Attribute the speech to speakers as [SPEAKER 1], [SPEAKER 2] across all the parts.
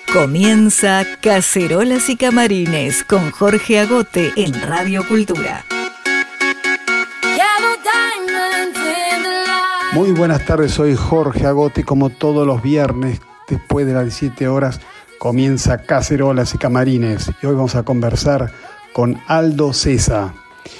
[SPEAKER 1] Comienza Cacerolas y Camarines con Jorge Agote en Radio Cultura.
[SPEAKER 2] Muy buenas tardes, soy Jorge Agote. Como todos los viernes, después de las 17 horas, comienza Cacerolas y Camarines. Y hoy vamos a conversar con Aldo Cesa,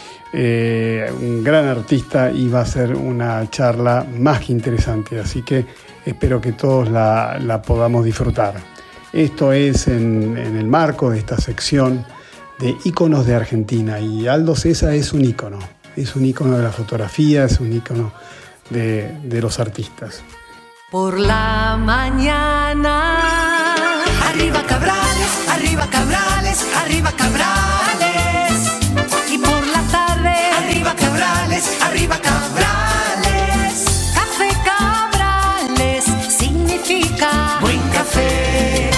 [SPEAKER 2] un gran artista, y va a ser una charla más que interesante. Así que espero que todos la podamos disfrutar. Esto es en el marco de esta sección de íconos de Argentina. Y Aldo Cesa es un ícono de la fotografía, es un ícono de los artistas.
[SPEAKER 3] Por la mañana, arriba Cabrales, arriba Cabrales, arriba Cabrales. Y por la tarde, arriba Cabrales, arriba Cabrales. Café Cabrales significa buen café.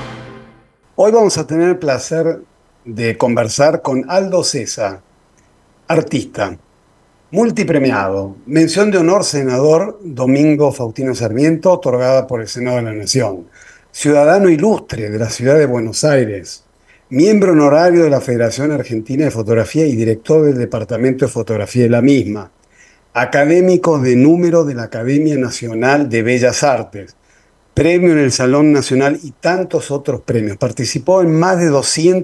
[SPEAKER 2] Hoy vamos a tener el placer de conversar con Aldo Cesa, artista, multipremiado, mención de honor senador Domingo Faustino Sarmiento, otorgada por el Senado de la Nación, ciudadano ilustre de la ciudad de Buenos Aires, miembro honorario de la Federación Argentina de Fotografía y director del Departamento de Fotografía de la misma, académico de número de la Academia Nacional de Bellas Artes, premio en el Salón Nacional y tantos otros premios. Participó en más de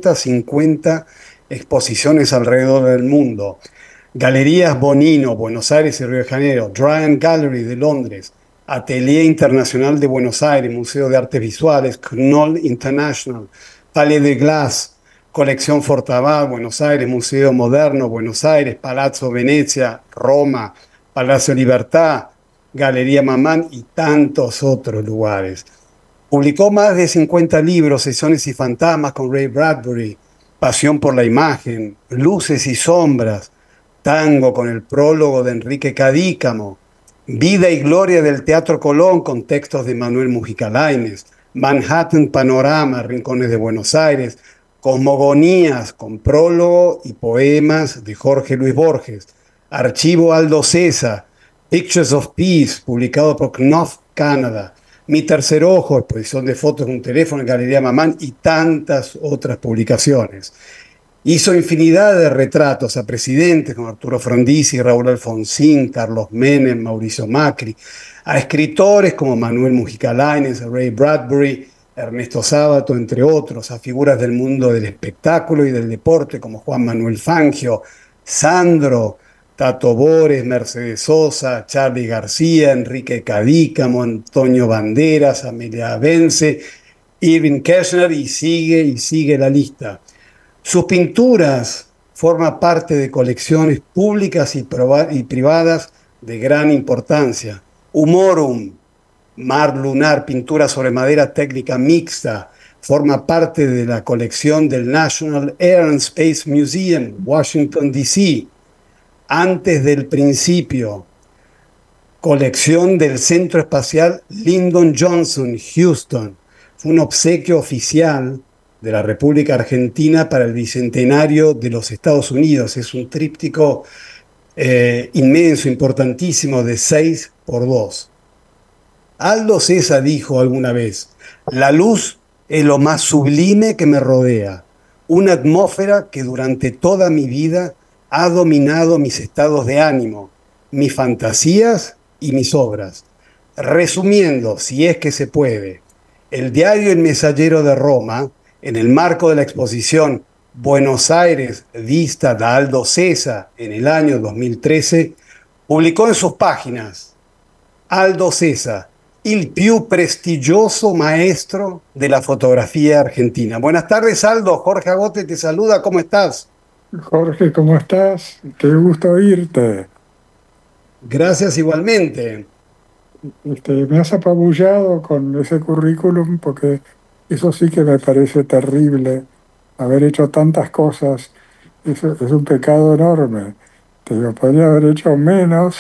[SPEAKER 2] 250 exposiciones alrededor del mundo. Galerías Bonino, Buenos Aires y Río de Janeiro, Dryden Gallery de Londres, Atelier Internacional de Buenos Aires, Museo de Artes Visuales, Knoll International, Palais de Glass, Colección Fortabat, Buenos Aires, Museo Moderno, Buenos Aires, Palazzo Venezia, Roma, Palacio Libertad, Galería Mamán y tantos otros lugares. Publicó más de 50 libros, Sesiones y Fantasmas con Ray Bradbury, Pasión por la Imagen, Luces y Sombras, Tango con el prólogo de Enrique Cadícamo, Vida y Gloria del Teatro Colón con textos de Manuel Mujica Lainez, Manhattan Panorama, Rincones de Buenos Aires, Cosmogonías con prólogo y poemas de Jorge Luis Borges, Archivo Aldo Cesa, Pictures of Peace, publicado por Knopf Canadá, Mi Tercer Ojo, exposición de fotos con un teléfono en Galería Mamán y tantas otras publicaciones. Hizo infinidad de retratos a presidentes como Arturo Frondizi, Raúl Alfonsín, Carlos Menem, Mauricio Macri, a escritores como Manuel Mujica Lainez, Ray Bradbury, Ernesto Sábato, entre otros, a figuras del mundo del espectáculo y del deporte como Juan Manuel Fangio, Sandro, Tato Bores, Mercedes Sosa, Charly García, Enrique Cadícamo, Antonio Banderas, Amelia Bence, Irving Kershner, y sigue la lista. Sus pinturas forman parte de colecciones públicas y privadas de gran importancia. Humorum, Mar Lunar, pintura sobre madera técnica mixta, forma parte de la colección del National Air and Space Museum, Washington, D.C. Antes del Principio, colección del Centro Espacial Lyndon Johnson, Houston. Fue un obsequio oficial de la República Argentina para el Bicentenario de los Estados Unidos. Es un tríptico inmenso, importantísimo, de 6x2. Aldo Cesa dijo alguna vez: la luz es lo más sublime que me rodea, una atmósfera que durante toda mi vida ha dominado mis estados de ánimo, mis fantasías y mis obras. Resumiendo, si es que se puede, el diario El Mensajero de Roma, en el marco de la exposición Buenos Aires vista da Aldo Cesa en el año 2013, publicó en sus páginas: Aldo Cesa, il più prestigioso maestro de la fotografía argentina. Buenas tardes, Aldo. Jorge Agote te saluda. ¿Cómo estás?
[SPEAKER 4] Jorge, ¿cómo estás? Qué gusto oírte.
[SPEAKER 2] Gracias igualmente.
[SPEAKER 4] Me has apabullado con ese currículum, porque eso sí que me parece terrible. Haber hecho tantas cosas es un pecado enorme. Te digo, podría haber hecho menos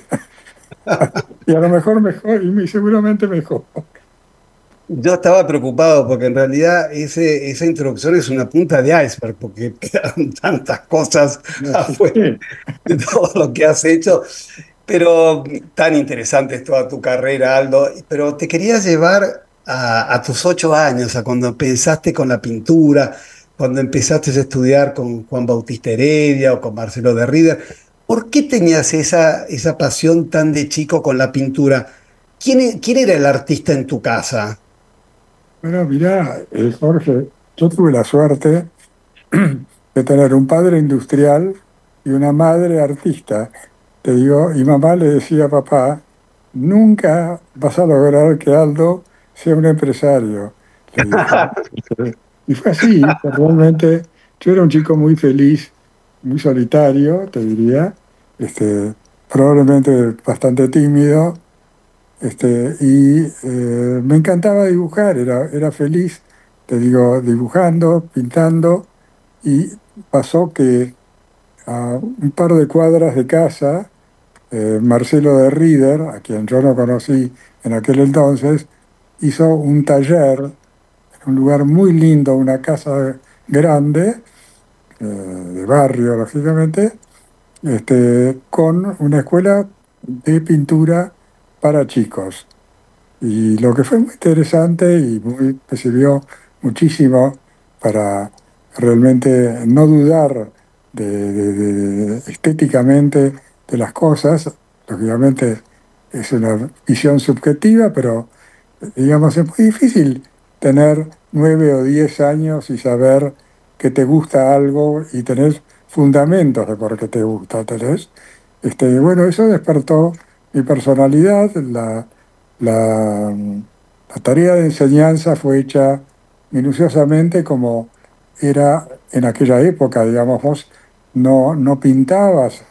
[SPEAKER 4] y a lo mejor mejor, y seguramente mejor.
[SPEAKER 2] Yo estaba preocupado porque en realidad esa introducción es una punta de iceberg, porque quedan tantas cosas afuera de todo lo que has hecho. Pero tan interesante es toda tu carrera, Aldo. Pero te quería llevar a tus 8 años, a cuando empezaste con la pintura, cuando empezaste a estudiar con Juan Bautista Heredia o con Marcelo de Rieder. ¿Por qué tenías esa pasión tan de chico con la pintura? ¿Quién era el artista en tu casa?
[SPEAKER 4] Bueno, mirá, Jorge, yo tuve la suerte de tener un padre industrial y una madre artista. Te digo, y mamá le decía a papá, nunca vas a lograr que Aldo sea un empresario, le dijo. Y fue así, que realmente yo era un chico muy feliz, muy solitario, te diría, probablemente bastante tímido, me encantaba dibujar, era feliz, te digo, dibujando, pintando, y pasó que a un par de cuadras de casa, Marcelo de Rieder, a quien yo no conocí en aquel entonces, hizo un taller en un lugar muy lindo, una casa grande, de barrio, lógicamente, con una escuela de pintura para chicos. Y lo que fue muy interesante y me sirvió muchísimo para realmente no dudar estéticamente de las cosas. Lógicamente es una visión subjetiva, pero digamos es muy difícil tener 9 o 10 años y saber que te gusta algo y tener fundamentos de por qué te gusta. Bueno, eso despertó mi personalidad, la, la tarea de enseñanza fue hecha minuciosamente como era en aquella época, digamos, vos no pintabas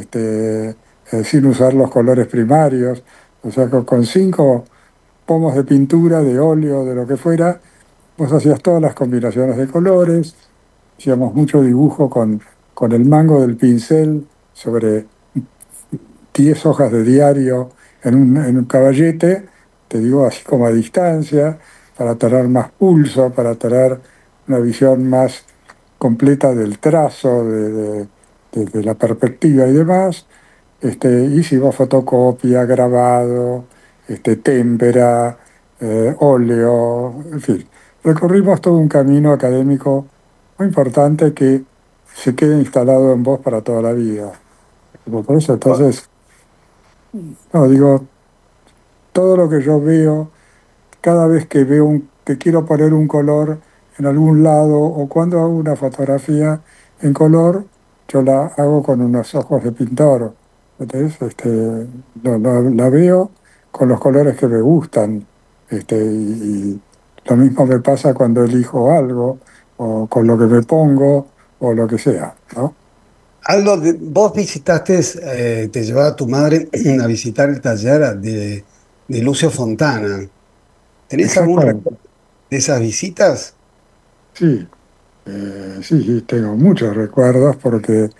[SPEAKER 4] sin usar los colores primarios, o sea, con 5 pomos de pintura, de óleo, de lo que fuera, vos hacías todas las combinaciones de colores, hacíamos mucho dibujo con el mango del pincel sobre 10 hojas de diario en un caballete, te digo así como a distancia, para tener más pulso, para tener una visión más completa del trazo, de la perspectiva y demás. Hicimos fotocopia, grabado, témpera, óleo, en fin. Recorrimos todo un camino académico muy importante que se queda instalado en vos para toda la vida. Por eso, entonces, no, digo, todo lo que yo veo, cada vez que que quiero poner un color en algún lado o cuando hago una fotografía en color, yo la hago con unos ojos de pintor. Entonces, la veo con los colores que me gustan. Y lo mismo me pasa cuando elijo algo o con lo que me pongo o lo que sea, ¿no?
[SPEAKER 2] Aldo, vos visitaste, te llevaba tu madre a visitar el taller de Lucio Fontana. ¿Tenés algún
[SPEAKER 4] Exactamente.
[SPEAKER 2] recuerdo de esas visitas?
[SPEAKER 4] Sí, sí, sí, tengo muchos recuerdos porque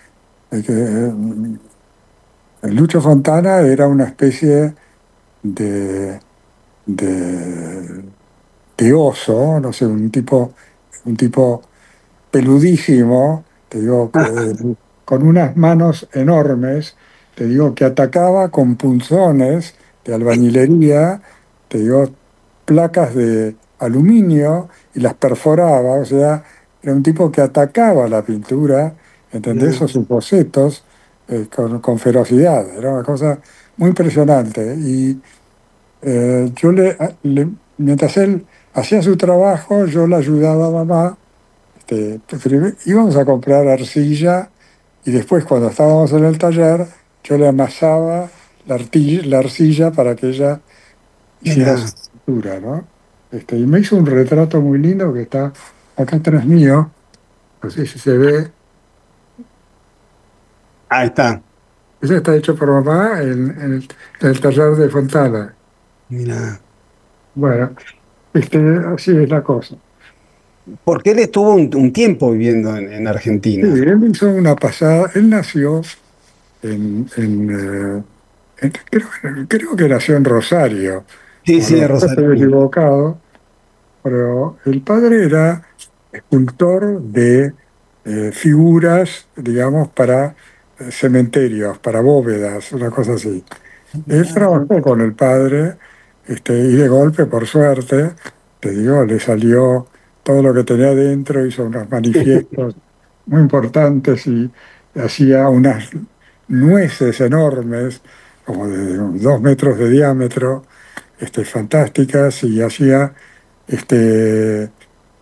[SPEAKER 4] Lucho Fontana era una especie de, de, de oso, no sé, un tipo peludísimo, te digo, con unas manos enormes, te digo, que atacaba con punzones de albañilería, te digo, placas de aluminio y las perforaba, o sea, era un tipo que atacaba la pintura, ¿entendés?
[SPEAKER 2] No.
[SPEAKER 4] O sus bocetos con ferocidad, era una cosa muy impresionante. Y yo mientras él hacía su trabajo, yo le ayudaba a mamá. Íbamos a comprar arcilla y después cuando estábamos en el taller yo le amasaba la arcilla para que ella hiciera
[SPEAKER 2] Mirá,
[SPEAKER 4] su pintura, ¿no? Y me hizo un retrato muy lindo que está acá atrás mío, no sé si se ve.
[SPEAKER 2] ahí está.
[SPEAKER 4] Ese está hecho por mamá en el taller de Fontana.
[SPEAKER 2] Mirá.
[SPEAKER 4] Bueno, así es la cosa.
[SPEAKER 2] Porque él estuvo un tiempo viviendo en
[SPEAKER 4] Sí,
[SPEAKER 2] Argentina.
[SPEAKER 4] él hizo una pasada, él nació creo que nació en Rosario,
[SPEAKER 2] Sí,
[SPEAKER 4] o a
[SPEAKER 2] sí,
[SPEAKER 4] lo
[SPEAKER 2] de
[SPEAKER 4] mejor estoy
[SPEAKER 2] Rosario.
[SPEAKER 4] equivocado, pero el padre era escultor de figuras, digamos, para cementerios, para bóvedas, una cosa así. Él
[SPEAKER 2] Mirá.
[SPEAKER 4] trabajó con el padre y de golpe, por suerte, te digo, le salió todo lo que tenía dentro, hizo unos manifiestos muy importantes y hacía unas nueces enormes, como de 2 metros de diámetro, fantásticas, y hacía este,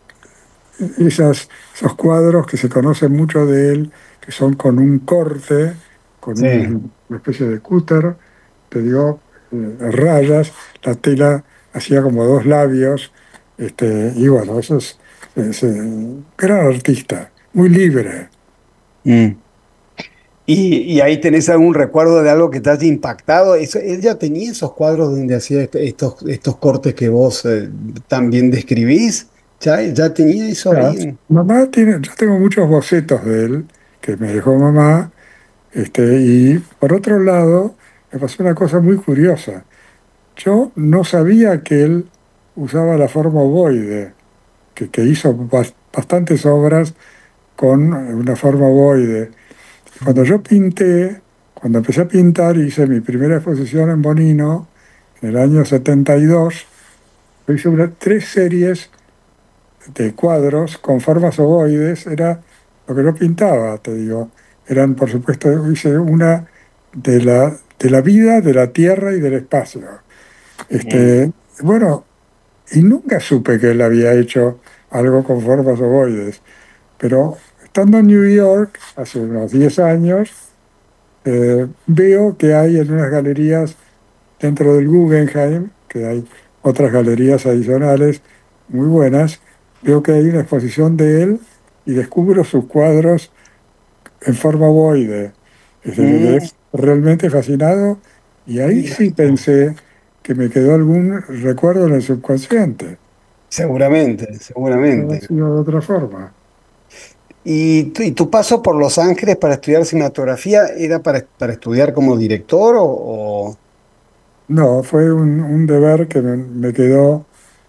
[SPEAKER 4] esos cuadros que se conocen mucho de él, que son con un corte, con
[SPEAKER 2] Sí.
[SPEAKER 4] una especie de cúter, te digo, rayas, la tela hacía como dos labios, y bueno, eso es gran artista, muy libre.
[SPEAKER 2] Mm. Y ahí tenés algún recuerdo de algo que te haya impactado. Él ya tenía esos cuadros donde hacía estos cortes que vos también describís. Ya tenía eso
[SPEAKER 4] Ya,
[SPEAKER 2] ahí.
[SPEAKER 4] mamá tiene, yo tengo muchos bocetos de él que me dejó mamá, y por otro lado, me pasó una cosa muy curiosa. Yo no sabía que él usaba la forma ovoide, que hizo bastantes obras con una forma ovoide. Cuando yo pinté, cuando empecé a pintar, hice mi primera exposición en Bonino en el año 72. Yo hice tres series de cuadros con formas ovoides, era lo que yo pintaba, te digo. Eran, por supuesto, hice una de la vida, de la tierra y del espacio.
[SPEAKER 2] Mm.
[SPEAKER 4] Bueno, y nunca supe que él había hecho algo con formas ovoides, pero estando en New York hace unos 10 años, veo que hay en unas galerías dentro del Guggenheim, que hay otras galerías adicionales muy buenas, veo que hay una exposición de él y descubro sus cuadros en forma ovoide. Me quedé
[SPEAKER 2] Mm.
[SPEAKER 4] realmente fascinado y ahí
[SPEAKER 2] Mira,
[SPEAKER 4] sí pensé que me quedó algún recuerdo en el subconsciente.
[SPEAKER 2] seguramente,
[SPEAKER 4] No ha
[SPEAKER 2] seguramente.
[SPEAKER 4] sido de otra forma.
[SPEAKER 2] ¿Y tu paso por Los Ángeles para estudiar cinematografía era para estudiar como director o?
[SPEAKER 4] No, fue un deber que me quedó,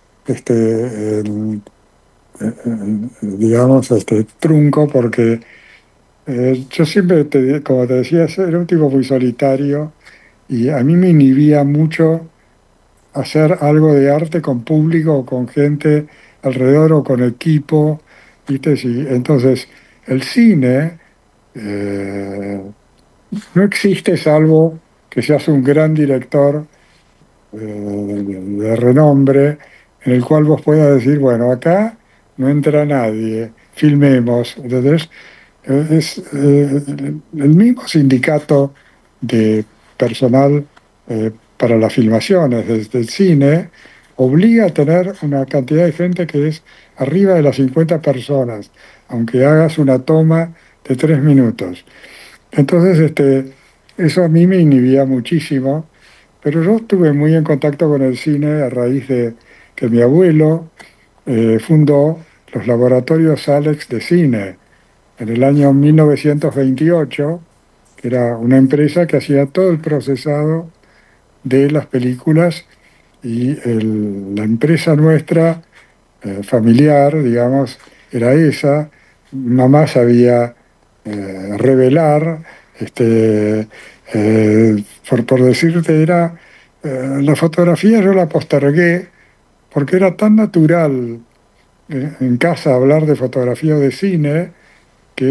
[SPEAKER 4] en- digamos, trunco, porque yo siempre, como te decía, era un tipo muy solitario y a mí me inhibía mucho hacer algo de arte con público o con gente alrededor o con equipo, ¿viste? Sí, entonces, el cine no existe salvo que seas un gran director de renombre, en el cual vos puedas decir, bueno, acá no entra nadie, filmemos. Entonces, el mismo sindicato de personal para las filmaciones desde el cine obliga a tener una cantidad de gente que es arriba de las 50 personas, aunque hagas una toma de 3 minutos. Entonces, eso a mí me inhibía muchísimo, pero yo estuve muy en contacto con el cine a raíz de que mi abuelo fundó los laboratorios Alex de cine en el año 1928, que era una empresa que hacía todo el procesado de las películas, y la empresa nuestra, familiar, digamos, era esa. Mamá sabía revelar, por decirte, la fotografía yo la postergué porque era tan natural en casa hablar de fotografía o de cine que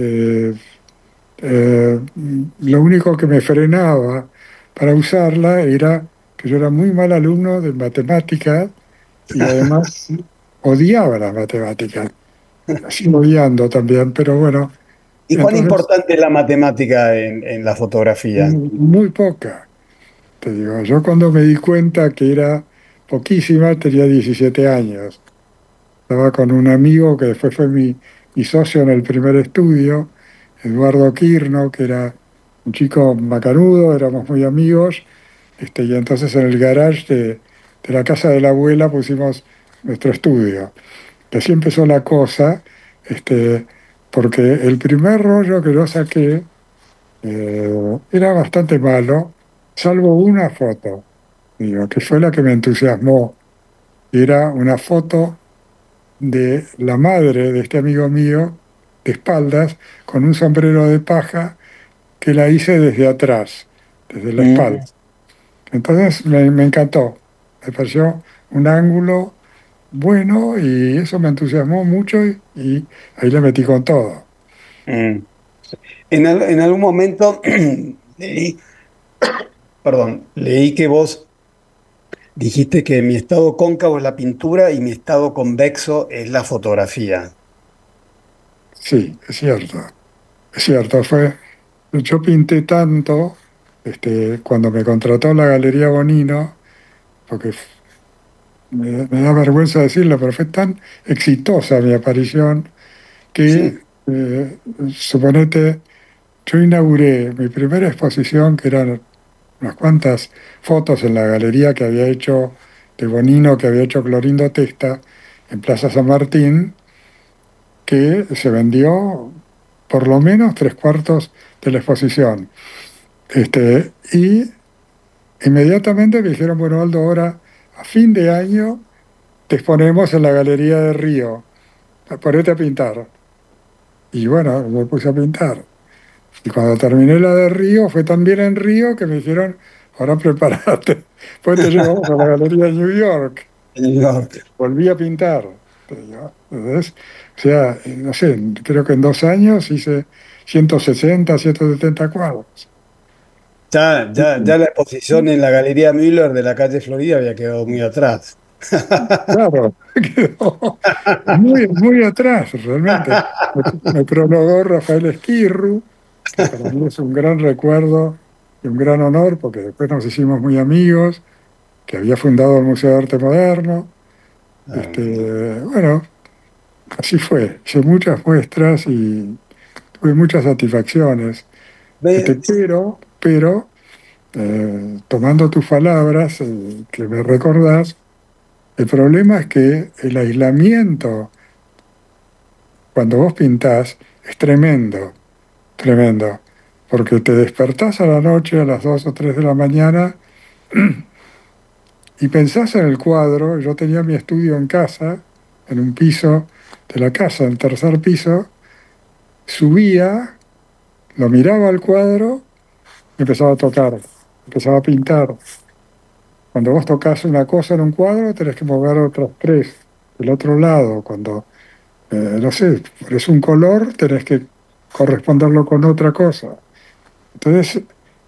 [SPEAKER 4] lo único que me frenaba para usarla era que yo era muy mal alumno de matemáticas y además odiaba las matemáticas. Las sigo odiando también, pero bueno,
[SPEAKER 2] ¿Y cuán
[SPEAKER 4] entonces
[SPEAKER 2] importante es la matemática en la fotografía?
[SPEAKER 4] muy poca. Te digo, yo cuando me di cuenta que era poquísima, tenía 17 años. Estaba con un amigo que después fue mi socio en el primer estudio, Eduardo Quirno, que era un chico macanudo, éramos muy amigos, y entonces en el garage de la casa de la abuela pusimos nuestro estudio. Y así empezó la cosa, porque el primer rollo que yo saqué era bastante malo, salvo una foto, digo, que fue la que me entusiasmó. Era una foto de la madre de este amigo mío, de espaldas, con un sombrero de paja que la hice desde atrás, desde la espalda.
[SPEAKER 2] Mm.
[SPEAKER 4] Entonces me encantó. Me pareció un ángulo bueno y eso me entusiasmó mucho y ahí le metí con todo.
[SPEAKER 2] Mm. En algún momento leí, perdón, leí que vos dijiste que mi estado cóncavo es la pintura y mi estado convexo es la fotografía.
[SPEAKER 4] Sí, es cierto. Es cierto, yo pinté tanto cuando me contrató la Galería Bonino, porque me da vergüenza decirlo, pero fue tan exitosa mi aparición que, suponete, yo inauguré mi primera exposición, que eran unas cuantas fotos en la galería que había hecho de Bonino, que había hecho Clorindo Testa, en Plaza San Martín, que se vendió por lo menos tres cuartos de la exposición. Y inmediatamente me dijeron, bueno, Aldo, ahora a fin de año te exponemos en la Galería de Río, ponete a pintar. Y bueno, me puse a pintar. Y cuando terminé la de Río, fue también en Río que me dijeron, ahora prepárate, pues te llevamos a la Galería de New York.
[SPEAKER 2] En New York.
[SPEAKER 4] Volví a pintar. ¿Entendés? O sea, no sé, creo que en 2 años hice 160, 170 cuadros.
[SPEAKER 2] Ya la exposición en la Galería Müller de la calle Florida había quedado muy atrás.
[SPEAKER 4] Claro, quedó muy, muy atrás, realmente. Me prologó Rafael Esquirru, que para mí es un gran recuerdo y un gran honor, porque después nos hicimos muy amigos, que había fundado el Museo de Arte Moderno. Bueno, así fue. Hice muchas muestras y tuve muchas satisfacciones.
[SPEAKER 2] Ve-
[SPEAKER 4] Pero tomando tus palabras, que me recordás, el problema es que el aislamiento, cuando vos pintás, es tremendo, tremendo, porque te despertás a la noche a las 2 o 3 de la mañana y pensás en el cuadro. Yo tenía mi estudio en casa, en un piso de la casa, en el tercer piso, subía, lo miraba al cuadro y empezaba a tocar, empezaba a pintar. Cuando vos tocas una cosa en un cuadro, tenés que mover otras tres del otro lado. Cuando, no sé, es un color, tenés que corresponderlo con otra cosa. Entonces,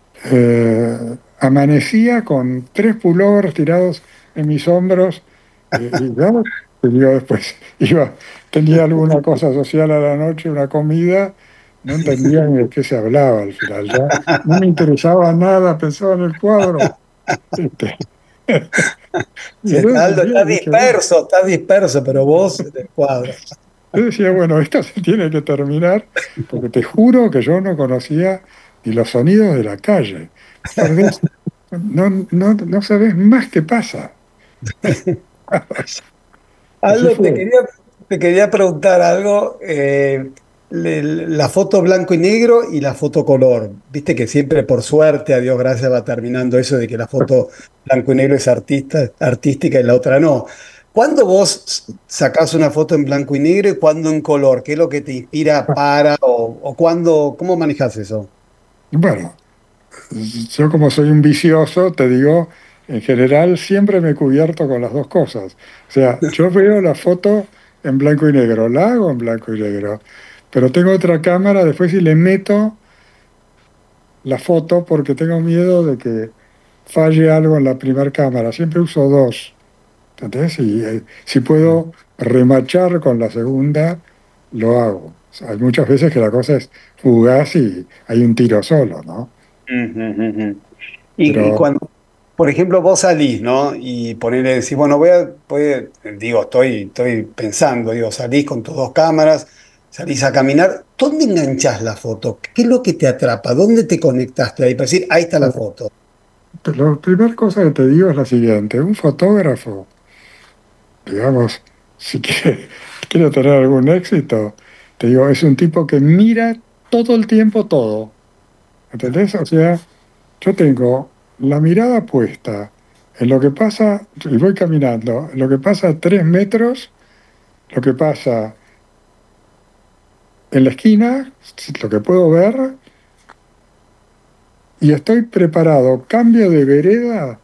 [SPEAKER 4] amanecía con tres pullovers tirados en mis hombros y ya, y yo después tenía alguna cosa social a la noche, una comida, no entendía ni de qué se hablaba al final, ya no me interesaba nada, pensaba en el cuadro. Este, y
[SPEAKER 2] Sí,
[SPEAKER 4] entonces un
[SPEAKER 2] Aldo,
[SPEAKER 4] día dije, bueno,
[SPEAKER 2] estás disperso, pero vos del cuadro.
[SPEAKER 4] yo decía, bueno, esto se tiene que terminar, porque te juro que yo no conocía ni los sonidos de la calle. Perdés, no sabés más qué pasa. Así
[SPEAKER 2] Aldo,
[SPEAKER 4] fue.
[SPEAKER 2] te quería preguntar algo. La foto blanco y negro y la foto color. Viste que siempre, por suerte, a Dios gracias, va terminando eso de que la foto blanco y negro es artística y la otra no. ¿Cuándo vos sacás una foto en blanco y negro y cuándo en color? ¿Qué es lo que te inspira para o cuándo, cómo manejas eso?
[SPEAKER 4] Bueno, yo como soy un vicioso, te digo, en general siempre me he cubierto con las dos cosas. O sea, yo veo la foto en blanco y negro, la hago en blanco y negro, pero tengo otra cámara, después si le meto la foto porque tengo miedo de que falle algo en la primera cámara. Siempre uso dos, ¿entendés? Y si puedo remachar con la segunda, lo hago. O sea, hay muchas veces que la cosa es fugaz y hay un tiro solo, ¿no?
[SPEAKER 2] Ujú, ujú. Y
[SPEAKER 4] Pero
[SPEAKER 2] cuando, por ejemplo, vos salís, ¿no? Y ponerle, decís, bueno, digo, estoy pensando, digo, salís con tus dos cámaras, salís a caminar, ¿dónde enganchás la foto? ¿Qué es lo que te atrapa? ¿Dónde te conectaste ahí para decir, ahí está la foto?
[SPEAKER 4] la primera cosa que te digo es la siguiente. Un fotógrafo, digamos, si quiere tener algún éxito, te digo, es un tipo que mira todo el tiempo todo. ¿Entendés? O sea, yo tengo la mirada puesta en lo que pasa, y voy caminando, en lo que pasa a 3 metros, lo que pasa en la esquina, lo que puedo ver, y estoy preparado, cambio de vereda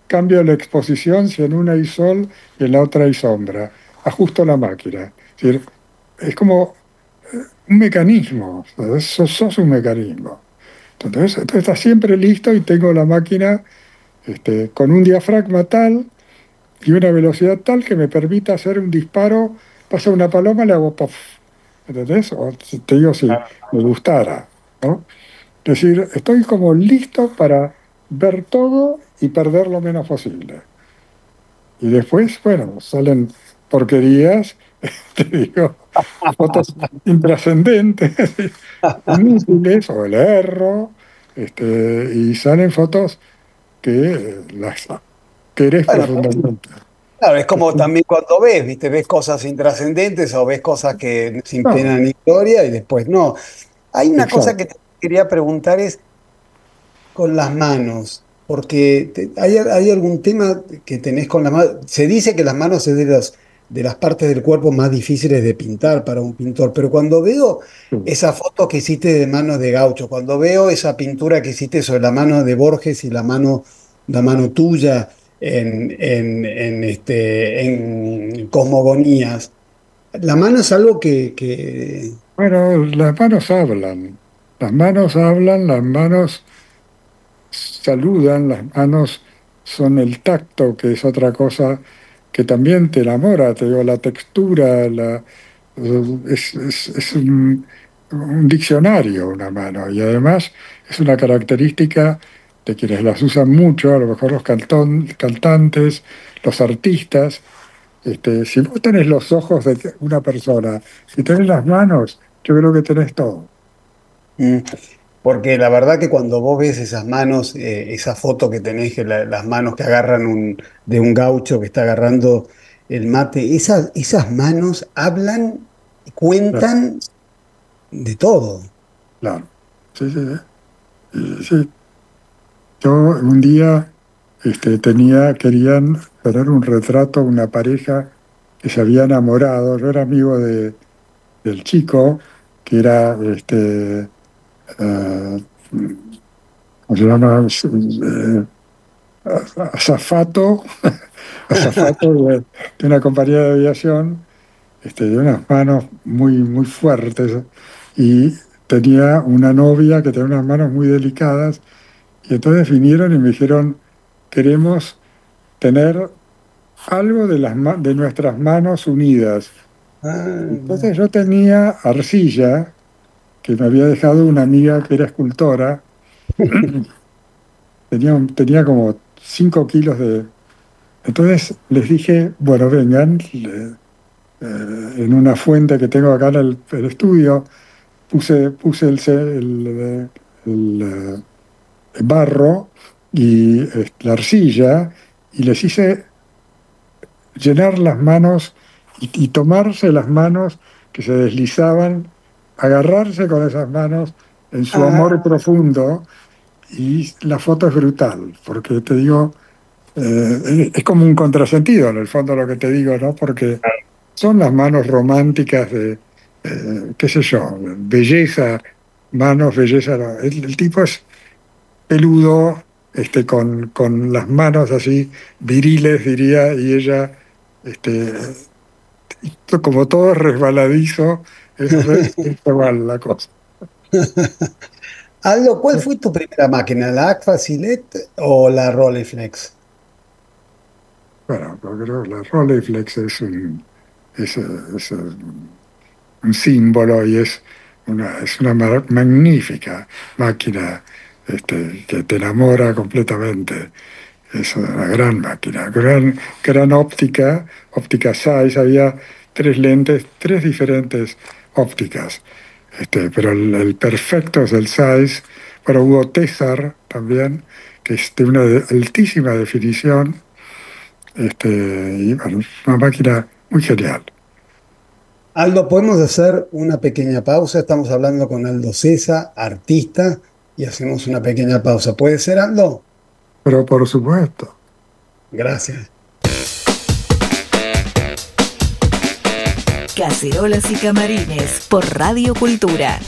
[SPEAKER 4] cambio la exposición, si en una hay sol y en la otra hay sombra. Ajusto la máquina. Es decir, es como un mecanismo, ¿sabes? Sos un mecanismo. Entonces estás siempre listo y tengo la máquina con un diafragma tal y una velocidad tal que me permita hacer un disparo, pasa una paloma, le hago ¡puff! ¿Entendés? O te digo si me gustara, ¿no? Es decir, estoy como listo para ver todo y perder lo menos posible. Y después, bueno, salen porquerías, te digo, fotos intrascendentes, inútiles, o el erro, y salen fotos que las querés
[SPEAKER 2] Bueno,
[SPEAKER 4] profundamente.
[SPEAKER 2] claro, es como también cuando ves, ¿viste? Ves cosas intrascendentes o ves cosas que sin
[SPEAKER 4] No,
[SPEAKER 2] pena ni gloria y después no. Hay una cosa que
[SPEAKER 4] exacto.
[SPEAKER 2] te quería preguntar es con las manos, porque hay algún tema que tenés con las manos. Se dice que las manos es de las partes del cuerpo más difíciles de pintar para un pintor, pero cuando veo
[SPEAKER 4] Sí.
[SPEAKER 2] esa foto que hiciste de manos de Gaucho, cuando veo esa pintura que hiciste sobre la mano de Borges y la mano tuya en Cosmogonías, la mano es algo que
[SPEAKER 4] Bueno, las manos hablan, las manos saludan, las manos son el tacto, que es otra cosa que también te enamora, te digo, la textura, es un diccionario una mano, y además es una característica de quienes las usan mucho, a lo mejor los cantantes, los artistas. Si vos tenés los ojos de una persona, si tenés las manos, yo creo que tenés todo.
[SPEAKER 2] mm, porque la verdad que cuando vos ves esas manos, esa foto que tenés, que las manos que agarran de un gaucho que está agarrando el mate, esas manos hablan y
[SPEAKER 4] Claro,
[SPEAKER 2] cuentan de todo.
[SPEAKER 4] claro. Sí, sí, sí. Sí, yo un día querían tener un retrato, una pareja que se había enamorado. Yo era amigo del chico, que era eh, ¿cómo se llama? Azafato, azafato de una compañía de aviación, de unas manos muy, muy fuertes, y tenía una novia que tenía unas manos muy delicadas, y entonces vinieron y me dijeron, queremos tener algo de nuestras manos unidas.
[SPEAKER 2] Ah,
[SPEAKER 4] Entonces yo tenía arcilla, que me había dejado una amiga que era escultora, tenía como 5 kilos de... Entonces les dije, bueno, vengan, en una fuente que tengo acá en el estudio, puse el barro y la arcilla, y les hice llenar las manos y tomarse las manos que se deslizaban, agarrarse con esas manos en su amor
[SPEAKER 2] ah,
[SPEAKER 4] profundo, y la foto es brutal, porque te digo, es como un contrasentido en el fondo lo que te digo, ¿no? Porque son las manos románticas de, qué sé yo, belleza, manos, belleza. No. El tipo es peludo, con las manos así viriles, diría, y ella, este, como todo es resbaladizo, es igual la cosa.
[SPEAKER 2] Aldo, ¿cuál fue tu primera máquina? ¿La Agfa Silet o la Rolleiflex?
[SPEAKER 4] Bueno, yo creo que la Rolleiflex es un símbolo, y es una magnífica máquina, que te enamora completamente. Es una gran máquina, gran óptica, óptica size. Había tres lentes, tres diferentes ópticas, pero el perfecto es el size. Pero hubo Tessar también, que es de una altísima definición, y bueno, una máquina muy genial.
[SPEAKER 2] Aldo, podemos hacer una pequeña pausa. Estamos hablando con Aldo Cesa, artista, y hacemos una pequeña pausa. ¿Puede ser, Aldo?
[SPEAKER 4] Pero por supuesto.
[SPEAKER 2] Gracias.
[SPEAKER 1] Cacerolas y camarines por Radio Cultura.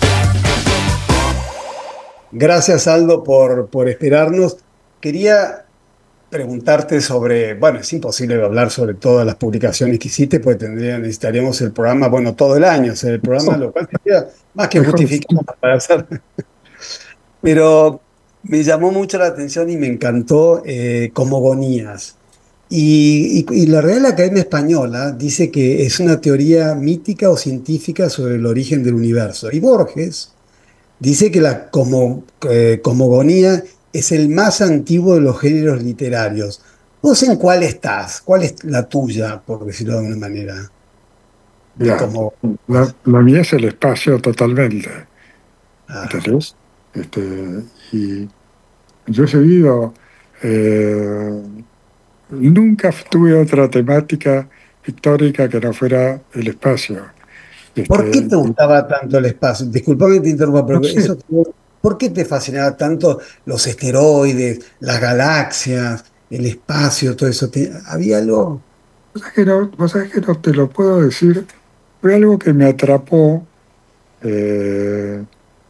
[SPEAKER 2] Gracias, Aldo, por esperarnos. Quería preguntarte sobre, bueno, es imposible hablar sobre todas las publicaciones que hiciste, porque necesitaríamos el programa, bueno, todo el año, hacer el programa, lo cual sería más que
[SPEAKER 4] Mejor
[SPEAKER 2] justificado para hacer. Pero me llamó mucho la atención y me encantó Cosmogonías. Y la Real Academia Española dice que es una teoría mítica o científica sobre el origen del universo. Y Borges dice que la cosmogonía es el más antiguo de los géneros literarios. ¿Vos en cuál estás? ¿Cuál es la tuya, por decirlo de alguna manera, de
[SPEAKER 4] ya,
[SPEAKER 2] cosmogonía?
[SPEAKER 4] la mía es el espacio totalmente,
[SPEAKER 2] Ah,
[SPEAKER 4] ¿entendés? Este, y yo he seguido, eh, nunca tuve otra temática pictórica que no fuera el espacio.
[SPEAKER 2] ¿por qué te
[SPEAKER 4] Y
[SPEAKER 2] gustaba tanto el espacio? Disculpame que te interrumpa,
[SPEAKER 4] no
[SPEAKER 2] pero
[SPEAKER 4] sé,
[SPEAKER 2] ¿por qué te fascinaba tanto los esteroides, las galaxias, el espacio, todo eso? ¿Había algo?
[SPEAKER 4] vos sabés que no te lo puedo decir, fue algo que me atrapó, eh,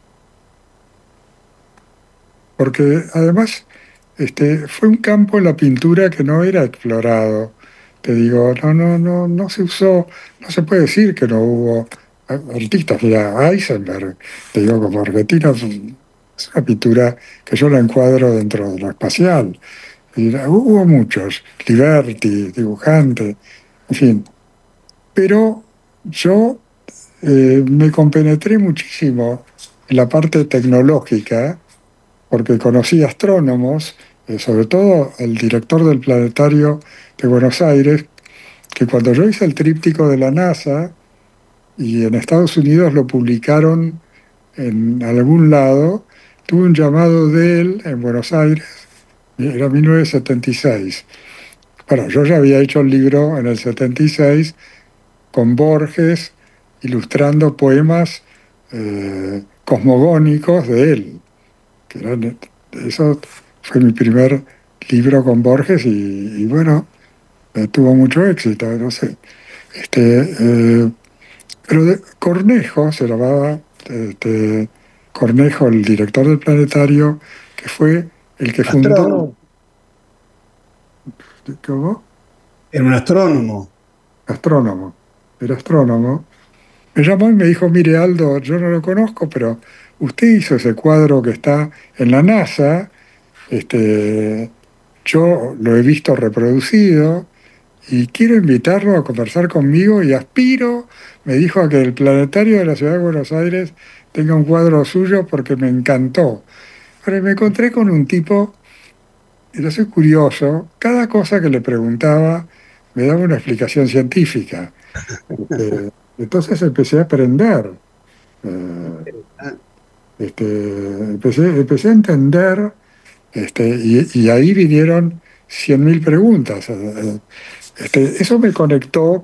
[SPEAKER 4] porque además fue un campo en la pintura que no era explorado. Te digo, no se usó, no se puede decir que no hubo artistas, mira, Eisenberg, te digo, como argentino, es una pintura que yo la encuadro dentro de lo espacial. Y hubo muchos, Liberty, dibujante, en fin. Pero yo me compenetré muchísimo en la parte tecnológica porque conocí astrónomos, sobre todo el director del planetario de Buenos Aires, que cuando yo hice el tríptico de la NASA y en Estados Unidos lo publicaron en algún lado, tuve un llamado de él en Buenos Aires, era 1976. Bueno, yo ya había hecho el libro en el 76 con Borges, ilustrando poemas cosmogónicos de él, que eran, eso fue mi primer libro con Borges y bueno, tuvo mucho éxito, no sé. Eh, pero Cornejo se llamaba, Cornejo, el director del planetario, que fue el que
[SPEAKER 2] Astrónomo.
[SPEAKER 4] fundó, ¿cómo?
[SPEAKER 2] Era un astrónomo.
[SPEAKER 4] Astrónomo, era astrónomo. Me llamó y me dijo, mire Aldo, yo no lo conozco, pero usted hizo ese cuadro que está en la NASA, este, yo lo he visto reproducido y quiero invitarlo a conversar conmigo y aspiro, me dijo, a que el planetario de la Ciudad de Buenos Aires tenga un cuadro suyo porque me encantó. Pero me encontré con un tipo, y yo soy curioso, cada cosa que le preguntaba me daba una explicación científica. Entonces empecé a aprender. Eh,
[SPEAKER 2] Ah,
[SPEAKER 4] empecé a entender, y ahí vinieron 100.000 preguntas. Eso me conectó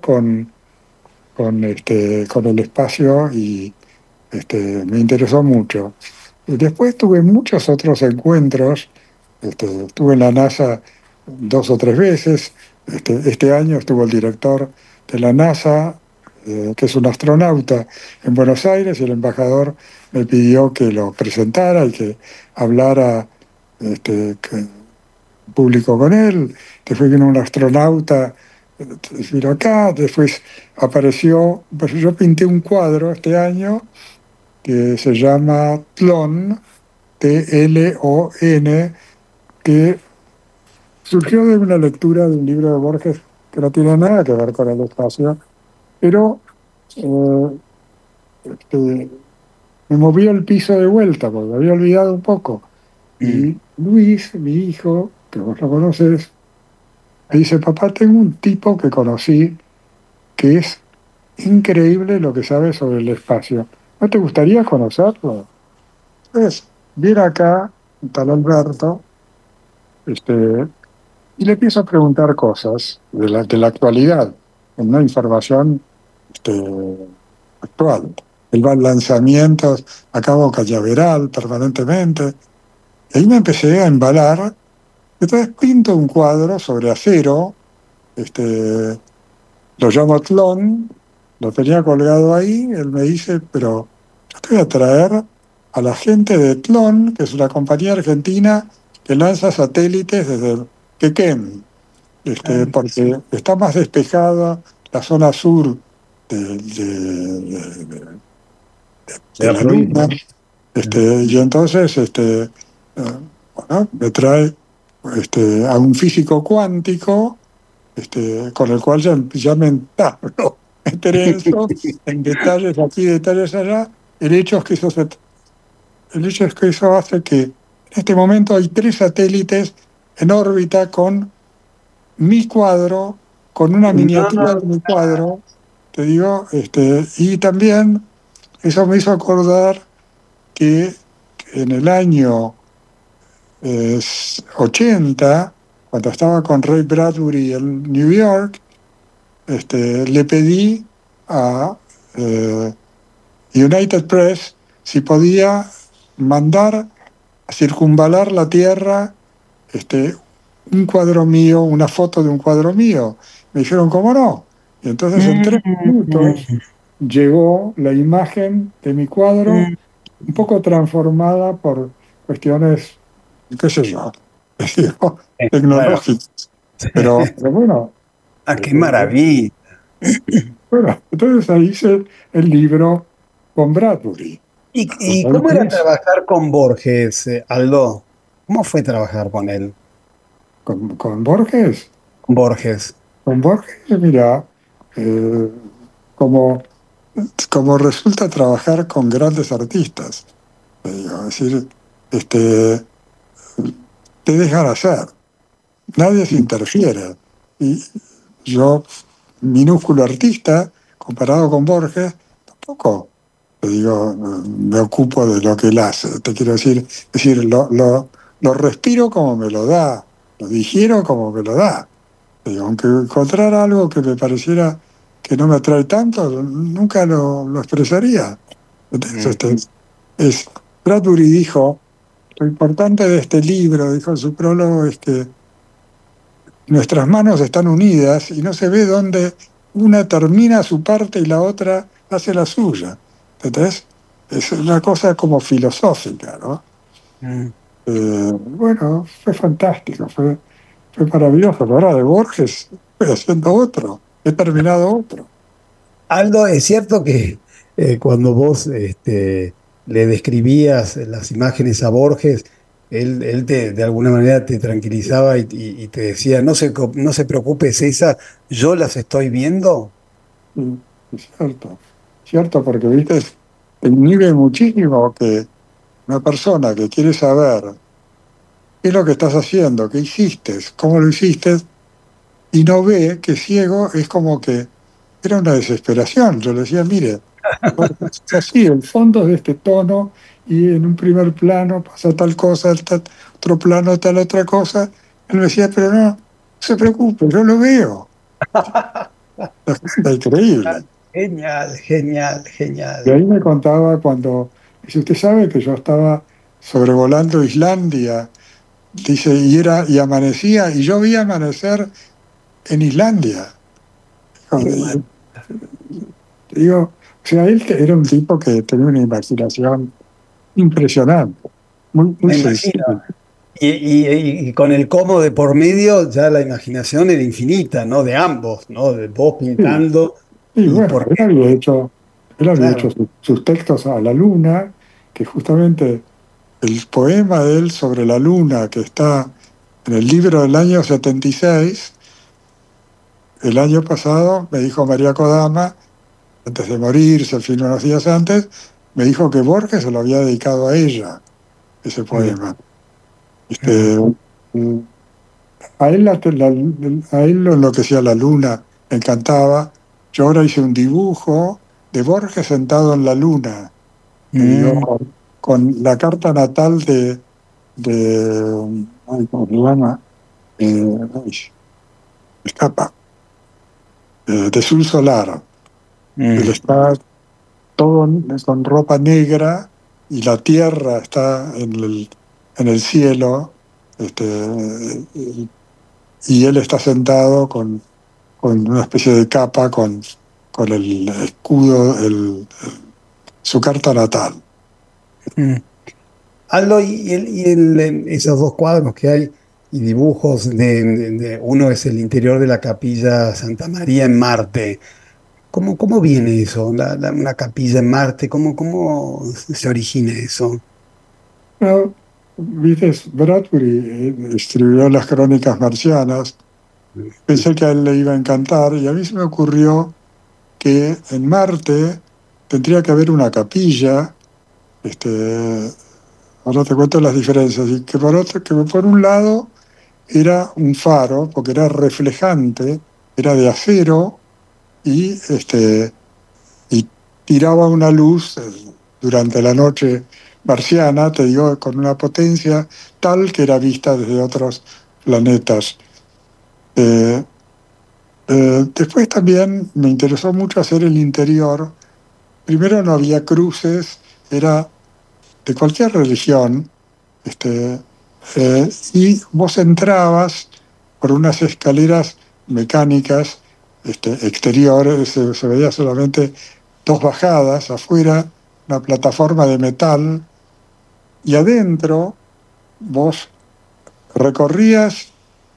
[SPEAKER 4] con el espacio y me interesó mucho. Y después tuve muchos otros encuentros. Estuve en la NASA 2 o 3 veces. Este año estuvo el director de la NASA, que es un astronauta, en Buenos Aires, y el embajador me pidió que lo presentara y que hablara en público con él. Después vino un astronauta, vino acá, después apareció, pues yo pinté un cuadro este año que se llama Tlon, Tlon, que surgió de una lectura de un libro de Borges que no tiene nada que ver con el espacio, pero eh, este, me movió el piso de vuelta porque me había olvidado un poco.
[SPEAKER 2] mm.
[SPEAKER 4] Y Luis, mi hijo, que vos lo conoces, me dice, papá, tengo un tipo que conocí que es increíble lo que sabe sobre el espacio. ¿No te gustaría conocerlo? Pues, viene acá, un tal Alberto, este, y le empiezo a preguntar cosas de la actualidad, una información este, actual. Él va en lanzamientos a Cabo Cañaveral permanentemente. Y ahí me empecé a embalar. Entonces pinto un cuadro sobre acero, lo llamo Tlón, lo tenía colgado ahí. Él me dice, pero yo te voy a traer a la gente de Tlón, que es una compañía argentina que lanza satélites desde Quequén, porque está más despejada la zona sur de
[SPEAKER 2] de la
[SPEAKER 4] la
[SPEAKER 2] provincia.
[SPEAKER 4] Luna, y entonces bueno, me trae a un físico cuántico con el cual ya me entablo entre eso, en detalles aquí, detalles allá. El hecho es que eso hace que en este momento hay 3 satélites en órbita con mi cuadro, con una miniatura
[SPEAKER 2] No,
[SPEAKER 4] de mi cuadro, te digo, y también eso me hizo acordar que en el año 80, cuando estaba con Ray Bradbury en New York, le pedí a United Press si podía mandar a circunvalar la Tierra un cuadro mío, una foto de un cuadro mío. Me dijeron, ¿cómo no? Y entonces en 3 minutos llegó la imagen de mi cuadro un poco transformada por cuestiones, qué sé yo, digo,
[SPEAKER 2] bueno,
[SPEAKER 4] tecnológicas. Pero bueno,
[SPEAKER 2] qué
[SPEAKER 4] este,
[SPEAKER 2] maravilla.
[SPEAKER 4] bueno, entonces ahí hice el libro con Bradbury.
[SPEAKER 2] ¿Y cómo era trabajar con Borges, Aldo? ¿Cómo fue trabajar con él,
[SPEAKER 4] Con Borges.
[SPEAKER 2] con Borges?
[SPEAKER 4] Con Borges, mira, eh, como, como resulta trabajar con grandes artistas, te digo, es decir, te dejan hacer, nadie se interfiere. Y yo, minúsculo artista, comparado con Borges, tampoco, te digo, me ocupo de lo que él hace. Te quiero decir, lo respiro como me lo da, lo digiero como me lo da. Te digo, aunque encontrar algo que me pareciera que no me atrae tanto, nunca lo expresaría. Entonces, Bradbury dijo, lo importante de este libro, dijo en su prólogo, es que nuestras manos están unidas y no se ve dónde una termina su parte y la otra hace la suya. ¿Entendés? Es una cosa como filosófica, ¿no?
[SPEAKER 2] Mm.
[SPEAKER 4] Bueno, fue fantástico, fue maravilloso. Ahora de Borges estoy haciendo otro, he terminado otro.
[SPEAKER 2] Aldo, es cierto que cuando vos le describías las imágenes a Borges, él de alguna manera te tranquilizaba y te decía, no se preocupe, César, yo las estoy viendo.
[SPEAKER 4] Sí, es cierto, porque viste, te inhibe muchísimo que una persona que quiere saber qué es lo que estás haciendo, qué hiciste, cómo lo hiciste, y no ve que ciego es como que era una desesperación. Yo le decía, mire, es así, el fondo es de este tono y en un primer plano pasa tal cosa, otro plano tal otra cosa. Él me decía, pero no se preocupe, yo lo veo. Es increíble.
[SPEAKER 2] Genial, genial,
[SPEAKER 4] Y
[SPEAKER 2] genial.
[SPEAKER 4] ahí me contaba cuando, dice, usted sabe que yo estaba sobrevolando Islandia, dice, y amanecía, y yo vi amanecer en Islandia.
[SPEAKER 2] Qué mal.
[SPEAKER 4] Digo, o sea, él era un tipo que tenía una imaginación impresionante, muy
[SPEAKER 2] Me imagino.
[SPEAKER 4] sensible.
[SPEAKER 2] Y con el cómo de por medio, ya la imaginación era infinita, ¿no? De ambos, ¿no? De vos
[SPEAKER 4] Sí,
[SPEAKER 2] pintando
[SPEAKER 4] y
[SPEAKER 2] y
[SPEAKER 4] bueno,
[SPEAKER 2] porque,
[SPEAKER 4] él había hecho
[SPEAKER 2] claro.
[SPEAKER 4] sus textos a la luna, que justamente el poema de él sobre la luna, que está en el libro del año 76, el año pasado me dijo María Kodama, antes de morirse, al fin unos días antes, me dijo que Borges se lo había dedicado a ella, ese
[SPEAKER 2] Mm,
[SPEAKER 4] poema.
[SPEAKER 2] mm.
[SPEAKER 4] Este, a él, a él lo enloquecía la luna, me encantaba. Yo ahora hice un dibujo de Borges sentado en la luna, te digo,
[SPEAKER 2] Mm.
[SPEAKER 4] con la carta natal de ay, ¿cómo se llama? Ay, escapa, de Sul Solar. Él
[SPEAKER 2] Mm.
[SPEAKER 4] está todo con ropa negra y la tierra está en el cielo, y él está sentado con una especie de capa con el escudo, su carta natal.
[SPEAKER 2] Mm. Aldo, esos dos cuadros que hay, y dibujos uno es el interior de la capilla Santa María en Marte. ¿Cómo viene eso? Una capilla en Marte, ¿cómo se origina eso?
[SPEAKER 4] No, viste, Bradbury escribió las crónicas marcianas. Pensé que a él le iba a encantar y a mí se me ocurrió que en Marte tendría que haber una capilla. Ahora te cuento las diferencias. Y que por un lado era un faro, porque era reflejante, era de acero y tiraba una luz durante la noche marciana, te digo, con una potencia tal que era vista desde otros planetas. Eh, Después también me interesó mucho hacer el interior. Primero no había cruces, era de cualquier religión, este, y vos entrabas por unas escaleras mecánicas exteriores, se veía solamente dos bajadas, afuera una plataforma de metal, y adentro vos recorrías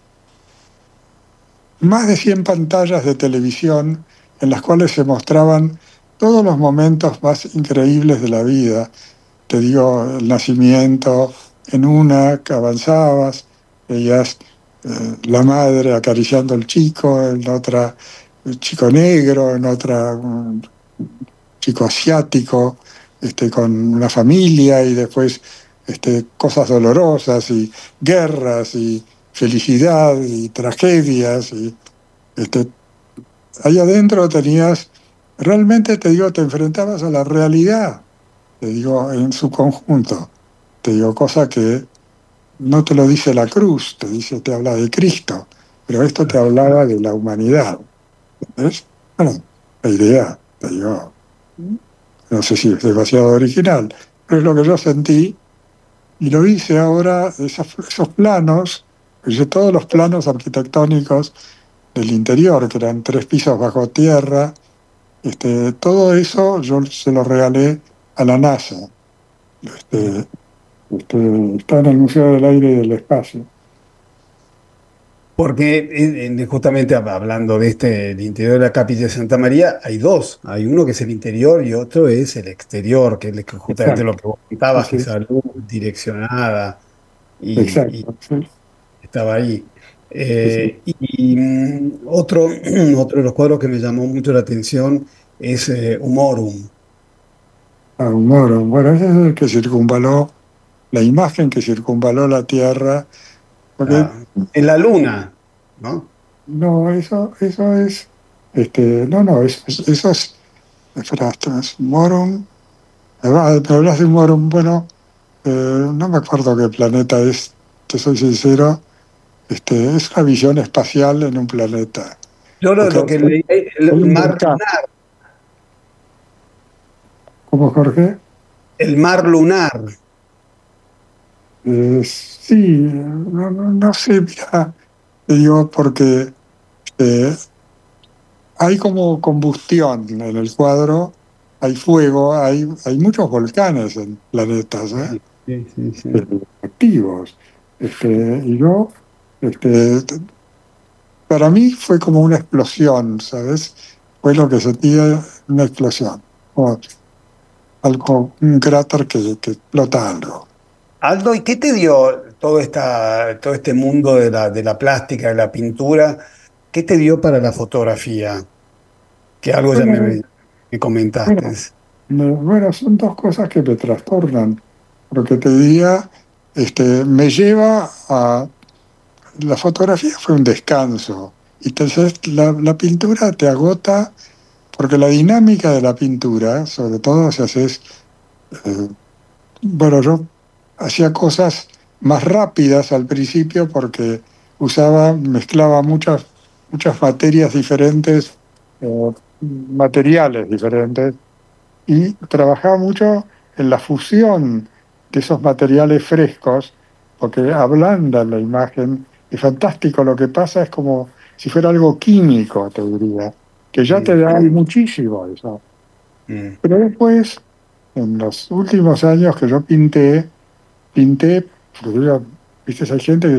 [SPEAKER 4] más de 100 pantallas de televisión en las cuales se mostraban todos los momentos más increíbles de la vida. Te digo, el nacimiento, en una que avanzabas, veías la madre acariciando al chico, en otra el chico negro, en otra un chico asiático, con una familia, y después cosas dolorosas y guerras y felicidad y tragedias. Este, Ahí adentro tenías, realmente te digo, te enfrentabas a la realidad, te digo, en su conjunto. Te digo, cosa que no te lo dice la cruz, te habla de Cristo, pero esto te hablaba de la humanidad. ¿Ves? Bueno, la idea, te digo, no sé si es demasiado original, pero es lo que yo sentí y lo hice ahora, esos planos, hice todos los planos arquitectónicos del interior, que eran 3 pisos bajo tierra. Todo eso yo se lo regalé a la NASA. Este, Está en el Museo del Aire y del Espacio.
[SPEAKER 2] Porque justamente hablando de el interior de la capilla de Santa María, hay dos. Hay uno que es el interior y otro es el exterior, que justamente lo
[SPEAKER 4] Exacto.
[SPEAKER 2] que vos
[SPEAKER 4] Sí,
[SPEAKER 2] contabas, que
[SPEAKER 4] sí,
[SPEAKER 2] esa luz direccionada y
[SPEAKER 4] exacto. Sí,
[SPEAKER 2] estaba ahí.
[SPEAKER 4] sí, sí.
[SPEAKER 2] Otro de los cuadros que me llamó mucho la atención es Humorum.
[SPEAKER 4] Ah, un moro. Bueno, ese es el que circunvaló, la imagen que circunvaló la Tierra, porque
[SPEAKER 2] En la luna, ¿no?
[SPEAKER 4] no, eso es, no, no, eso es, espera, esto es Morum, me hablas de Morum, bueno, no me acuerdo qué planeta es, te soy sincero, es una visión espacial en un planeta,
[SPEAKER 2] Yo
[SPEAKER 4] porque
[SPEAKER 2] lo que leí,
[SPEAKER 4] hay
[SPEAKER 2] el
[SPEAKER 4] un
[SPEAKER 2] mar
[SPEAKER 4] volcán,
[SPEAKER 2] lunar,
[SPEAKER 4] ¿cómo, Jorge?
[SPEAKER 2] el mar lunar.
[SPEAKER 4] Sí, no sé, mira, te digo porque eh, hay como combustión en el cuadro, hay fuego, hay muchos volcanes en planetas,
[SPEAKER 2] Sí, sí, sí,
[SPEAKER 4] eh,
[SPEAKER 2] sí.
[SPEAKER 4] activos. Y yo, este, t- para mí fue como una explosión, ¿sabes? Fue lo que sentía, una explosión, o algo, un cráter que explota algo.
[SPEAKER 2] Aldo, ¿y qué te dio todo este mundo de la plástica, de la pintura? ¿Qué te dio para la fotografía? Que algo ya
[SPEAKER 4] Bueno,
[SPEAKER 2] me comentaste.
[SPEAKER 4] bueno, bueno, son dos cosas que me trastornan, porque te diría, me lleva a... La fotografía fue un descanso, y entonces la pintura te agota, porque la dinámica de la pintura, sobre todo si haces, eh, bueno, yo hacía cosas más rápidas al principio porque mezclaba muchas materias diferentes, materiales diferentes, y trabajaba mucho en la fusión de esos materiales frescos, porque ablandan la imagen. Es fantástico, lo que pasa es como si fuera algo químico, te diría, que ya te
[SPEAKER 2] Mm,
[SPEAKER 4] da muchísimo eso.
[SPEAKER 2] mm.
[SPEAKER 4] Pero después, en los últimos años que yo pinté, porque yo, viste, hay gente que decía,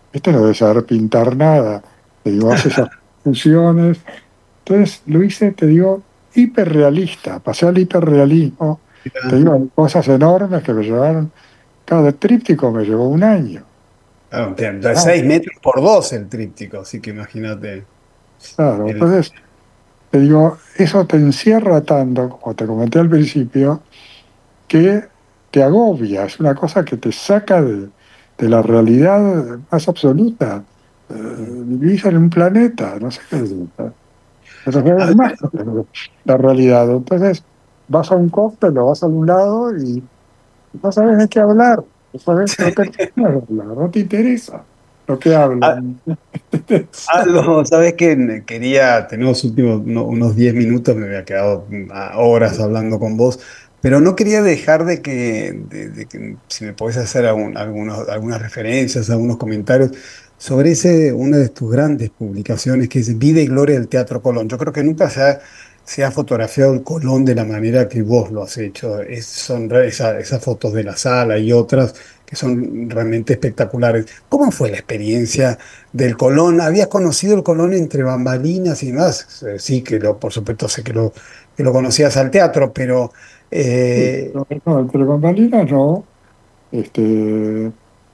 [SPEAKER 4] este no debe saber pintar nada. Te digo, hace esas fusiones. Entonces lo hice, te digo, hiperrealista, pasé al hiperrealismo. Te digo, hay cosas enormes que me llevaron, cada tríptico me llevó un año.
[SPEAKER 2] Claro, de
[SPEAKER 4] Ah,
[SPEAKER 2] 6 metros por 2 el tríptico, así que imagínate.
[SPEAKER 4] claro,
[SPEAKER 2] El,
[SPEAKER 4] entonces te digo, eso te encierra tanto, como te comenté al principio, que te agobia, es una cosa que te saca de la realidad más absoluta. Vivís en un planeta, no sé qué es, pero es más que la realidad. Entonces vas a un cóctel o vas a un lado y no sabes de qué hablar, no sabes, no te hablar, no te interesa lo que
[SPEAKER 2] Ah,
[SPEAKER 4] hablan.
[SPEAKER 2] Aldo, ¿sabes qué? Quería, tenemos últimos unos 10 minutos, me había quedado horas hablando con vos, pero no quería dejar de que si me podés hacer algunas referencias, algunos comentarios sobre una de tus grandes publicaciones, que es Vida y Gloria del Teatro Colón. Yo creo que nunca se ha fotografiado el Colón de la manera que vos lo has hecho. Esas fotos de la sala y otras que son realmente espectaculares. ¿Cómo fue la experiencia del Colón? ¿Habías conocido el Colón entre bambalinas y más? Sí, por supuesto sé que lo conocías al teatro, pero
[SPEAKER 4] Sí,
[SPEAKER 2] eh,
[SPEAKER 4] no, entre bambalinas no. Este,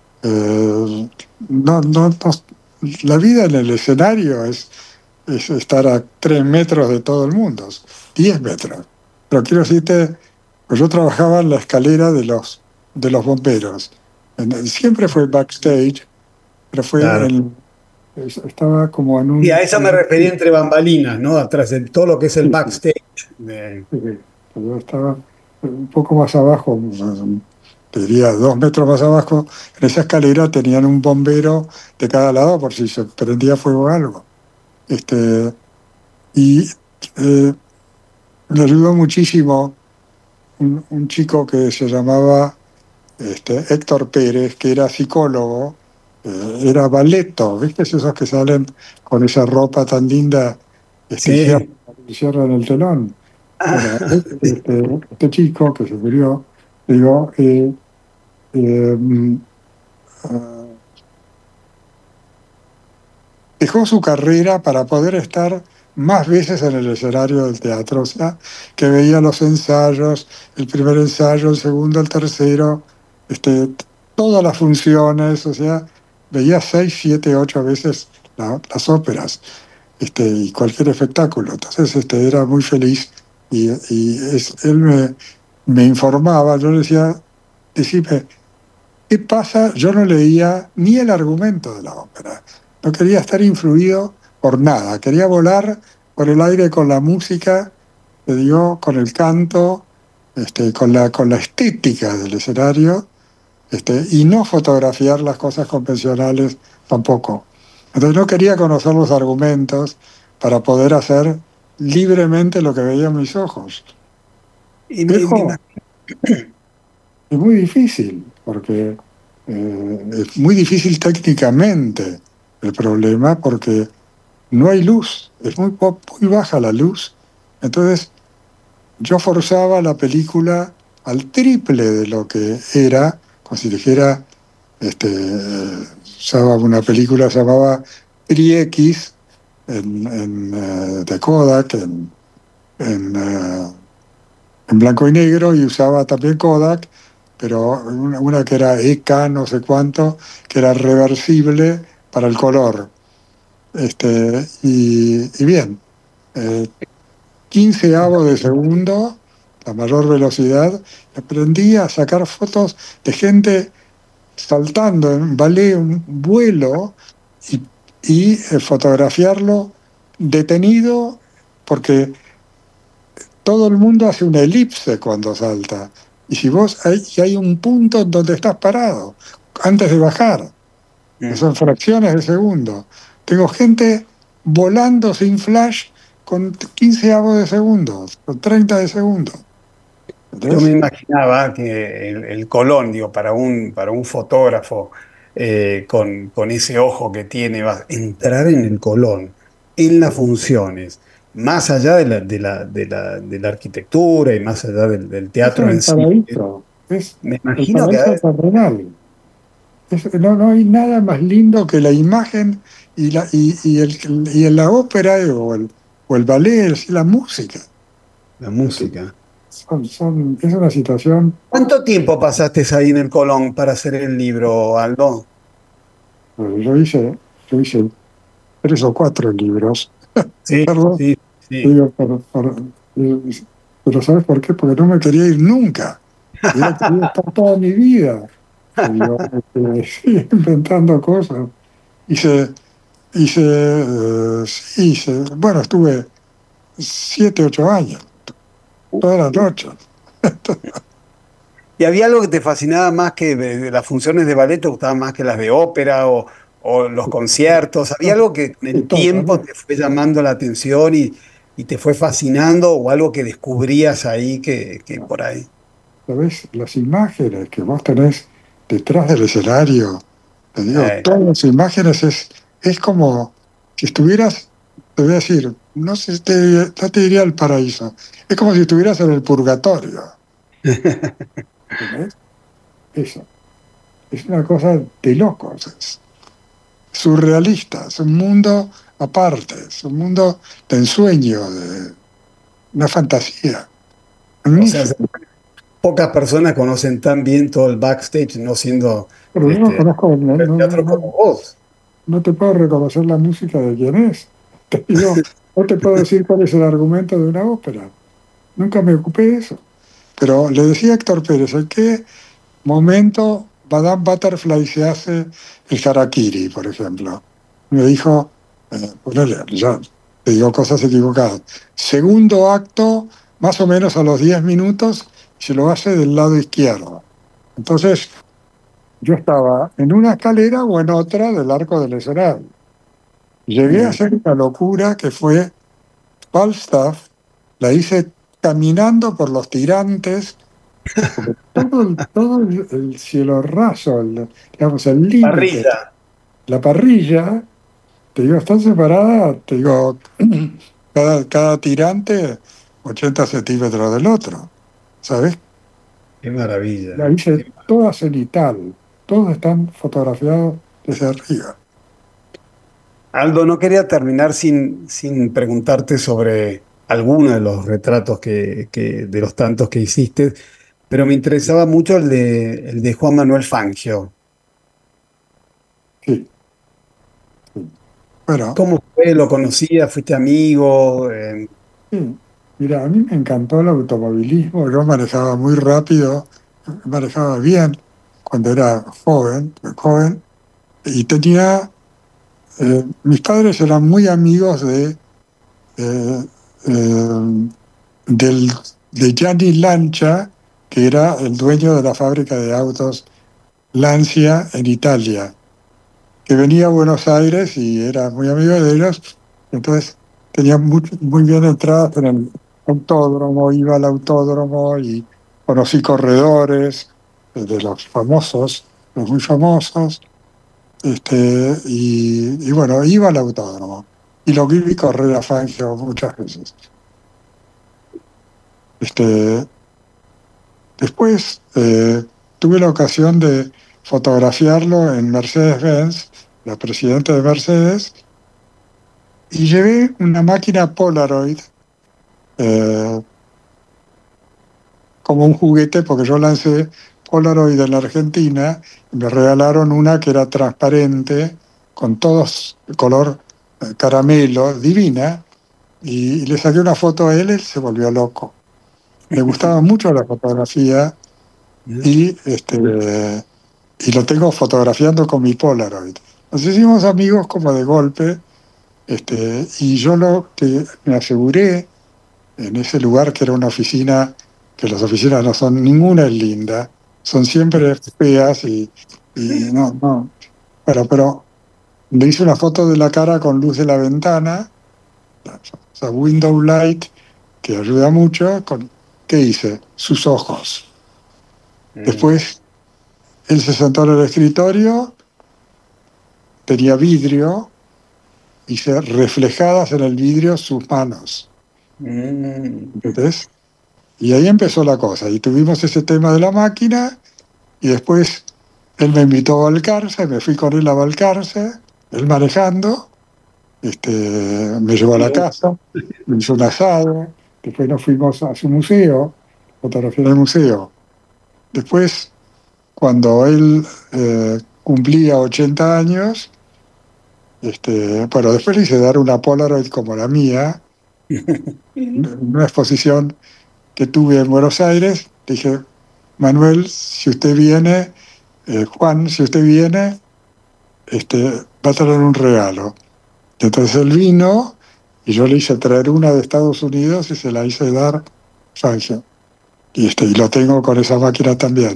[SPEAKER 4] no, la vida en el escenario es estar a 3 metros de todo el mundo, 10 metros. Pero quiero decirte, pues yo trabajaba en la escalera de los bomberos. Siempre fue backstage, pero
[SPEAKER 2] claro.
[SPEAKER 4] estaba como en
[SPEAKER 2] Y a
[SPEAKER 4] un...
[SPEAKER 2] eso me refería entre bambalinas, ¿no? Atrás de todo lo que es el
[SPEAKER 4] Sí, sí,
[SPEAKER 2] backstage.
[SPEAKER 4] sí, sí. Yo estaba un poco más abajo, te diría 2 metros más abajo. En esa escalera tenían un bombero de cada lado por si se prendía fuego o algo. Este, y eh, me ayudó muchísimo un chico que se llamaba Héctor Pérez, que era psicólogo, era balleto, ¿viste? Esos que salen con esa ropa tan linda, y
[SPEAKER 2] Sí.
[SPEAKER 4] cierran el telón. Bueno,
[SPEAKER 2] Sí.
[SPEAKER 4] este chico que se murió, digo, mm, ah, dejó su carrera para poder estar más veces en el escenario del teatro, o sea, que veía los ensayos, el primer ensayo, el segundo, el tercero, todas las funciones, o sea, veía 6, 7, 8 veces las óperas, y cualquier espectáculo. Entonces, era muy feliz y él me informaba, yo le decía, decime, ¿qué pasa? Yo no leía ni el argumento de la ópera. No quería estar influido por nada. Quería volar por el aire con la música, te digo, con el canto, con la estética del escenario, y no fotografiar las cosas convencionales tampoco. Entonces no quería conocer los argumentos para poder hacer libremente lo que veían mis ojos.
[SPEAKER 2] Y
[SPEAKER 4] Pero es muy difícil, porque es muy difícil técnicamente el problema, porque no hay luz, es muy baja la luz. Entonces yo forzaba la película al triple de lo que era, como si dijera, usaba una película se llamaba Tri-X de Kodak, en blanco y negro, y usaba también Kodak, pero una que era EK no sé cuánto, que era reversible para el color. Y bien, eh, 15avo de segundo, la mayor velocidad, aprendí a sacar fotos de gente saltando en ballet, un vuelo, y fotografiarlo detenido, porque todo el mundo hace una elipse cuando salta. Y si hay un punto en donde estás parado, antes de bajar, que son fracciones de segundo. Tengo gente volando sin flash con 15 de segundo, con 30 de segundo.
[SPEAKER 2] yo me
[SPEAKER 4] ¿Entendés?
[SPEAKER 2] imaginaba que el Colón, digo, para un fotógrafo con ese ojo que tiene, entrar en el Colón, en las funciones, más allá de la arquitectura y más allá del
[SPEAKER 4] Eso
[SPEAKER 2] teatro
[SPEAKER 4] es
[SPEAKER 2] en
[SPEAKER 4] el
[SPEAKER 2] sí,
[SPEAKER 4] paraíso, es
[SPEAKER 2] me
[SPEAKER 4] el
[SPEAKER 2] imagino que
[SPEAKER 4] paraíso terrenal. No hay nada más lindo que la imagen y la ópera o el ballet, es la música.
[SPEAKER 2] La música.
[SPEAKER 4] Es una situación.
[SPEAKER 2] ¿Cuánto tiempo pasaste ahí en el Colón para hacer el libro, Aldo?
[SPEAKER 4] Yo hice 3 o 4 libros.
[SPEAKER 2] Sí,
[SPEAKER 4] Perdón,
[SPEAKER 2] sí, sí.
[SPEAKER 4] digo, pero ¿sabes por qué? Porque no me quería ir nunca. Hubiera querido estar toda mi vida. Digo, sí, inventando cosas. Hice, bueno, estuve 7, 8 años, todas las noches.
[SPEAKER 2] ¿Y había algo que te fascinaba más que las funciones de ballet, te gustaban más que las de ópera o los conciertos? ¿Había algo que en
[SPEAKER 4] Y
[SPEAKER 2] el
[SPEAKER 4] todo,
[SPEAKER 2] tiempo
[SPEAKER 4] ¿no?
[SPEAKER 2] te fue llamando la atención y te fue fascinando o algo que descubrías ahí que por ahí?
[SPEAKER 4] ¿Sabes? Las imágenes que vos tenés detrás del escenario, te digo,
[SPEAKER 2] Eh,
[SPEAKER 4] todas las imágenes es como si estuvieras, te voy a decir, no te diría el paraíso, es como si estuvieras en el purgatorio. ¿Entendés? Eso. Es una cosa de locos, es surrealista, es un mundo aparte, es un mundo de ensueño, de una fantasía.
[SPEAKER 2] o sea,
[SPEAKER 4] Magnífico.
[SPEAKER 2] pocas personas conocen tan bien todo el backstage, no siendo
[SPEAKER 4] Pero yo no conozco,
[SPEAKER 2] el teatro como vos.
[SPEAKER 4] no te puedo reconocer la música de quién es. Te digo, no te puedo decir cuál es el argumento de una ópera. Nunca me ocupé de eso. Pero le decía a Héctor Pérez, ¿en qué momento Madame Butterfly se hace el harakiri, por ejemplo? Me dijo, ponele, ya te digo cosas equivocadas. Segundo acto, más o menos a los 10 minutos, se lo hace del lado izquierdo. Entonces, yo estaba en una escalera o en otra del arco del escenario. Llegué a hacer una locura que fue Falstaff, la hice caminando por los tirantes, porque todo el cielo raso, digamos, el límite,
[SPEAKER 2] Parrilla.
[SPEAKER 4] la parrilla, te digo, está separada, te digo, cada tirante 80 centímetros del otro, ¿sabes?
[SPEAKER 2] Qué maravilla.
[SPEAKER 4] La hice toda cenital, todos están fotografiados desde arriba.
[SPEAKER 2] Aldo, no quería terminar sin preguntarte sobre alguno de los retratos de los tantos que hiciste, pero me interesaba mucho el de Juan Manuel Fangio.
[SPEAKER 4] Sí, sí. Bueno,
[SPEAKER 2] ¿Cómo fue? ¿Lo conocías? ¿Fuiste amigo?
[SPEAKER 4] sí. Mira, a mí me encantó el automovilismo, yo manejaba muy rápido, manejaba bien cuando era joven, y mis padres eran muy amigos eh, eh, de Gianni Lancia, que era el dueño de la fábrica de autos Lancia en Italia, que venía a Buenos Aires y era muy amigo de ellos, entonces tenía muy bien entradas en el autódromo, iba al autódromo y conocí corredores de los famosos, los muy famosos, y bueno, iba al autódromo y lo vi correr a Fangio muchas veces. Este, Después tuve la ocasión de fotografiarlo en Mercedes-Benz, la presidenta de Mercedes, y llevé una máquina Polaroid eh, como un juguete, porque yo lancé Polaroid en la Argentina y me regalaron una que era transparente, con todos color caramelo, divina, y le saqué una foto a él se volvió loco. Le gustaba mucho la fotografía y, y lo tengo fotografiando con mi Polaroid. Nos hicimos amigos como de golpe, y yo lo que me aseguré en ese lugar, que era una oficina, que las oficinas no son, ninguna es linda, son siempre feas y no. Bueno, pero le hice una foto de la cara con luz de la ventana, o sea, window light, que ayuda mucho. ¿Qué hice? Sus ojos. Después, él se sentó en el escritorio, tenía vidrio, hice reflejadas en el vidrio sus manos. ¿Entendés? Y ahí empezó la cosa. Y tuvimos ese tema de la máquina, y después él me invitó a Balcarce, me fui con él a Balcarce, él manejando, me llevó a la casa, me hizo un asado, después nos fuimos a su museo, fotografía en el museo. Después, cuando él cumplía 80 años, bueno, después le hice dar una Polaroid como la mía, en una exposición que tuve en Buenos Aires. Dije, Manuel, si usted viene, Juan, si usted viene, va a traer un regalo. Entonces él vino y yo le hice traer una de Estados Unidos y se la hice dar a Francia. Y lo tengo con esa máquina también.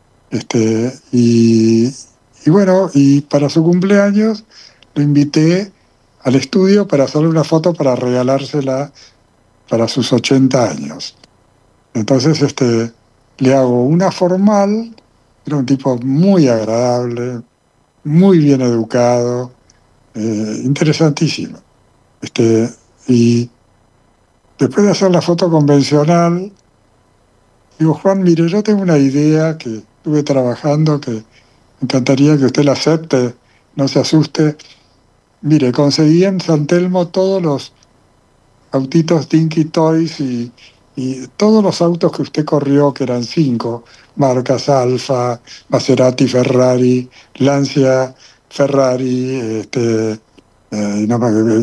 [SPEAKER 4] Y bueno, y para su cumpleaños lo invité al estudio para hacerle una foto para regalársela para sus 80 años. Entonces, le hago una formal, era un tipo muy agradable, muy bien educado, interesantísimo. Y después de hacer la foto convencional, digo, Juan, mire, yo tengo una idea que estuve trabajando, que me encantaría que usted la acepte, no se asuste. Mire, conseguí en San Telmo todos los autitos Dinky Toys y todos los autos que usted corrió, que eran 5, marcas Alfa, Maserati, Ferrari, Lancia, Ferrari, no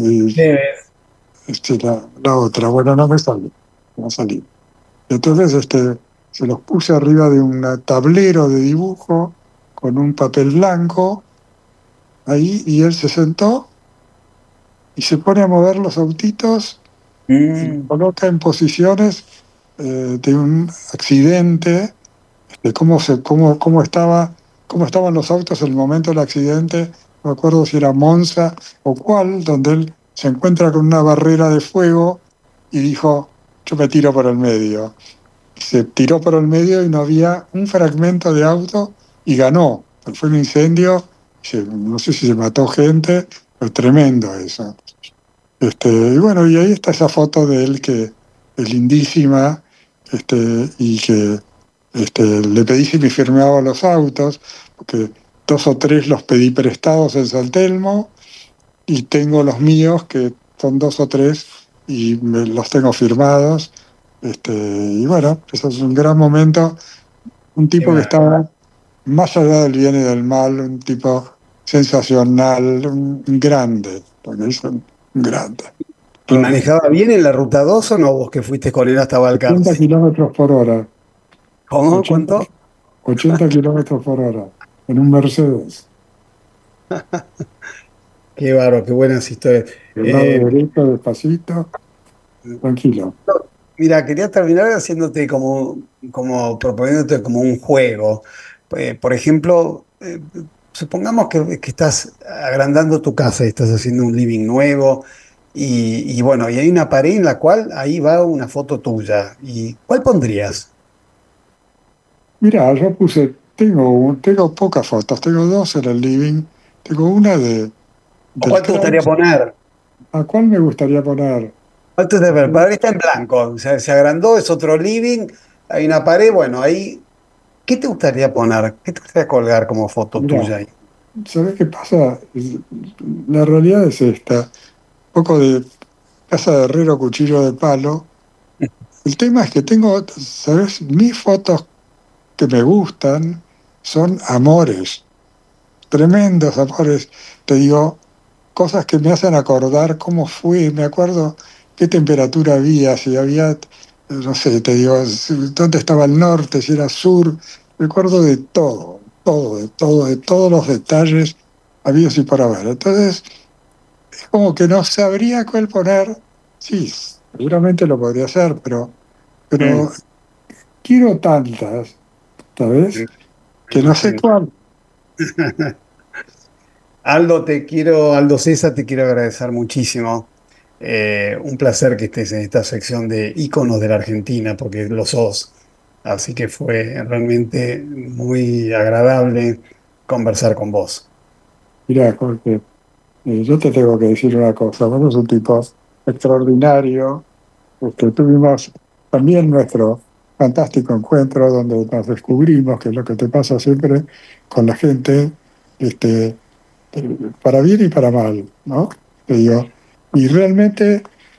[SPEAKER 4] la otra, bueno, no me salió, no salió. Entonces, se los puse arriba de un tablero de dibujo con un papel blanco ahí, y él se sentó y se pone a mover los autitos y los coloca en posiciones de un accidente, de cómo estaban los autos en el momento del accidente. No me acuerdo si era Monza o cuál, donde él se encuentra con una barrera de fuego y dijo, yo me tiro por el medio. Se tiró por el medio y no había un fragmento de auto y ganó. Fue un incendio, no sé si se mató gente, pero tremendo eso. Y bueno, y ahí está esa foto de él que es lindísima, y que le pedí si me firmaba los autos, porque 2 o 3 los pedí prestados en San Telmo, y tengo los míos, que son 2 o 3, y los tengo firmados. Y bueno, eso es un gran momento. Un tipo que estaba más allá del bien y del mal, un tipo sensacional, un grande, porque es un grande.
[SPEAKER 2] ¿Y manejaba bien en la ruta 2 o no, vos que fuiste con él hasta
[SPEAKER 4] 80
[SPEAKER 2] Balcarce?
[SPEAKER 4] kilómetros por hora.
[SPEAKER 2] ¿Cómo?
[SPEAKER 4] 80,
[SPEAKER 2] ¿Cuánto?
[SPEAKER 4] 80 kilómetros por hora en un Mercedes.
[SPEAKER 2] Qué bárbaro, qué buenas historias.
[SPEAKER 4] Del lado derecho, despacito, tranquilo.
[SPEAKER 2] Mira, quería terminar haciéndote como proponiéndote como un juego. Por ejemplo, supongamos que estás agrandando tu casa y estás haciendo un living nuevo y bueno, y hay una pared en la cual ahí va una foto tuya. ¿Y cuál pondrías?
[SPEAKER 4] Mira, yo tengo pocas fotos, tengo 2 en el living, tengo una
[SPEAKER 2] ¿O
[SPEAKER 4] del
[SPEAKER 2] cuál te gustaría
[SPEAKER 4] Kraus.
[SPEAKER 2] poner?
[SPEAKER 4] ¿A cuál me gustaría poner?
[SPEAKER 2] ¿Cuál te gustaría poner? La pared está en blanco, se agrandó, es otro living, hay una pared, bueno, ahí, ¿qué te gustaría poner? ¿Qué te gustaría colgar como foto
[SPEAKER 4] Mira,
[SPEAKER 2] tuya ahí?
[SPEAKER 4] ¿sabes qué pasa? La realidad es esta, un poco de casa de herrero, cuchillo de palo. El tema es que tengo, ¿sabes? Mis fotos que me gustan son amores, tremendos amores. Te digo, cosas que me hacen acordar cómo fue, me acuerdo qué temperatura había, si había, no sé, te digo, dónde estaba el norte, si era sur. Me acuerdo de todo, de todos los detalles habidos y por haber. Entonces, es como que no sabría cuál poner. Sí, seguramente lo podría hacer, pero
[SPEAKER 2] Mm,
[SPEAKER 4] quiero tantas, ¿sabes?
[SPEAKER 2] me
[SPEAKER 4] Que no sé
[SPEAKER 2] imagino.
[SPEAKER 4] cuál.
[SPEAKER 2] Aldo César, te quiero agradecer muchísimo. Un placer que estés en esta sección de íconos de la Argentina, porque lo sos. Así que fue realmente muy agradable conversar con vos.
[SPEAKER 4] Mira, Jorge, yo te tengo que decir una cosa. Vos sos un tipo extraordinario. Tuvimos también nuestro fantástico encuentro donde nos descubrimos, que es lo que te pasa siempre con la gente, para bien y para mal, ¿no? Te digo, y realmente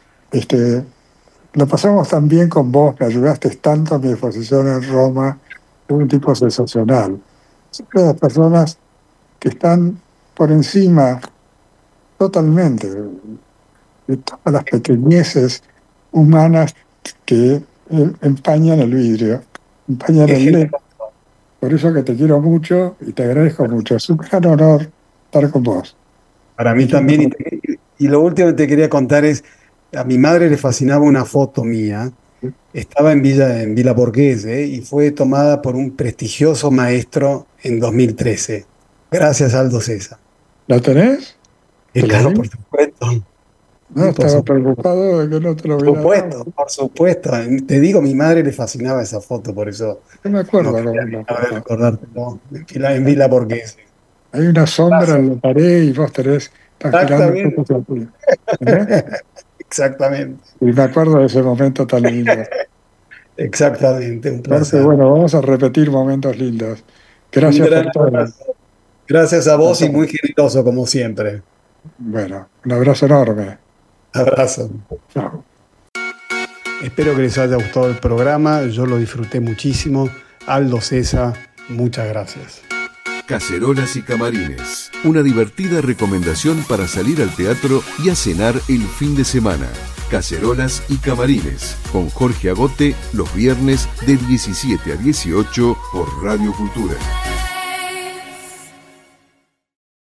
[SPEAKER 4] lo pasamos tan bien con vos, me ayudaste tanto a mi exposición en Roma, un tipo sensacional. Siempre las personas que están por encima totalmente de todas las pequeñeces humanas que empañan el vidrio, empañan el lente. Por eso que te quiero mucho y te agradezco mucho. Es un gran honor estar con vos.
[SPEAKER 2] Para mí también. Y lo último que te quería contar es, a mi madre le fascinaba una foto mía. Estaba en Villa Borghese y fue tomada por un prestigioso maestro en 2013. Gracias, Aldo César.
[SPEAKER 4] ¿La tenés?
[SPEAKER 2] Claro, por supuesto.
[SPEAKER 4] No, estaba preocupado de que no te lo hubiera dado.
[SPEAKER 2] Por supuesto. Te digo, a mi madre le fascinaba esa foto, por eso.
[SPEAKER 4] No me acuerdo
[SPEAKER 2] No
[SPEAKER 4] cómo
[SPEAKER 2] quería
[SPEAKER 4] la foto.
[SPEAKER 2] recordártelo. En Villa Borghese.
[SPEAKER 4] Hay una sombra en la pared y vos estás girando fotos tuyas.
[SPEAKER 2] Exactamente.
[SPEAKER 4] Y me acuerdo de ese momento tan lindo.
[SPEAKER 2] Exactamente, un placer.
[SPEAKER 4] Porque, bueno, vamos a repetir momentos lindos. Gracias por todo.
[SPEAKER 2] Gracias a vos y muy generoso como siempre.
[SPEAKER 4] Bueno, un abrazo enorme.
[SPEAKER 2] Abrazo.
[SPEAKER 4] Chao.
[SPEAKER 2] Espero que les haya gustado el programa, yo lo disfruté muchísimo. Aldo César, muchas gracias.
[SPEAKER 5] Cacerolas y camarines, una divertida recomendación para salir al teatro y a cenar el fin de semana. Cacerolas y camarines, con Jorge Agote, los viernes de 17 a 18 por Radio Cultura.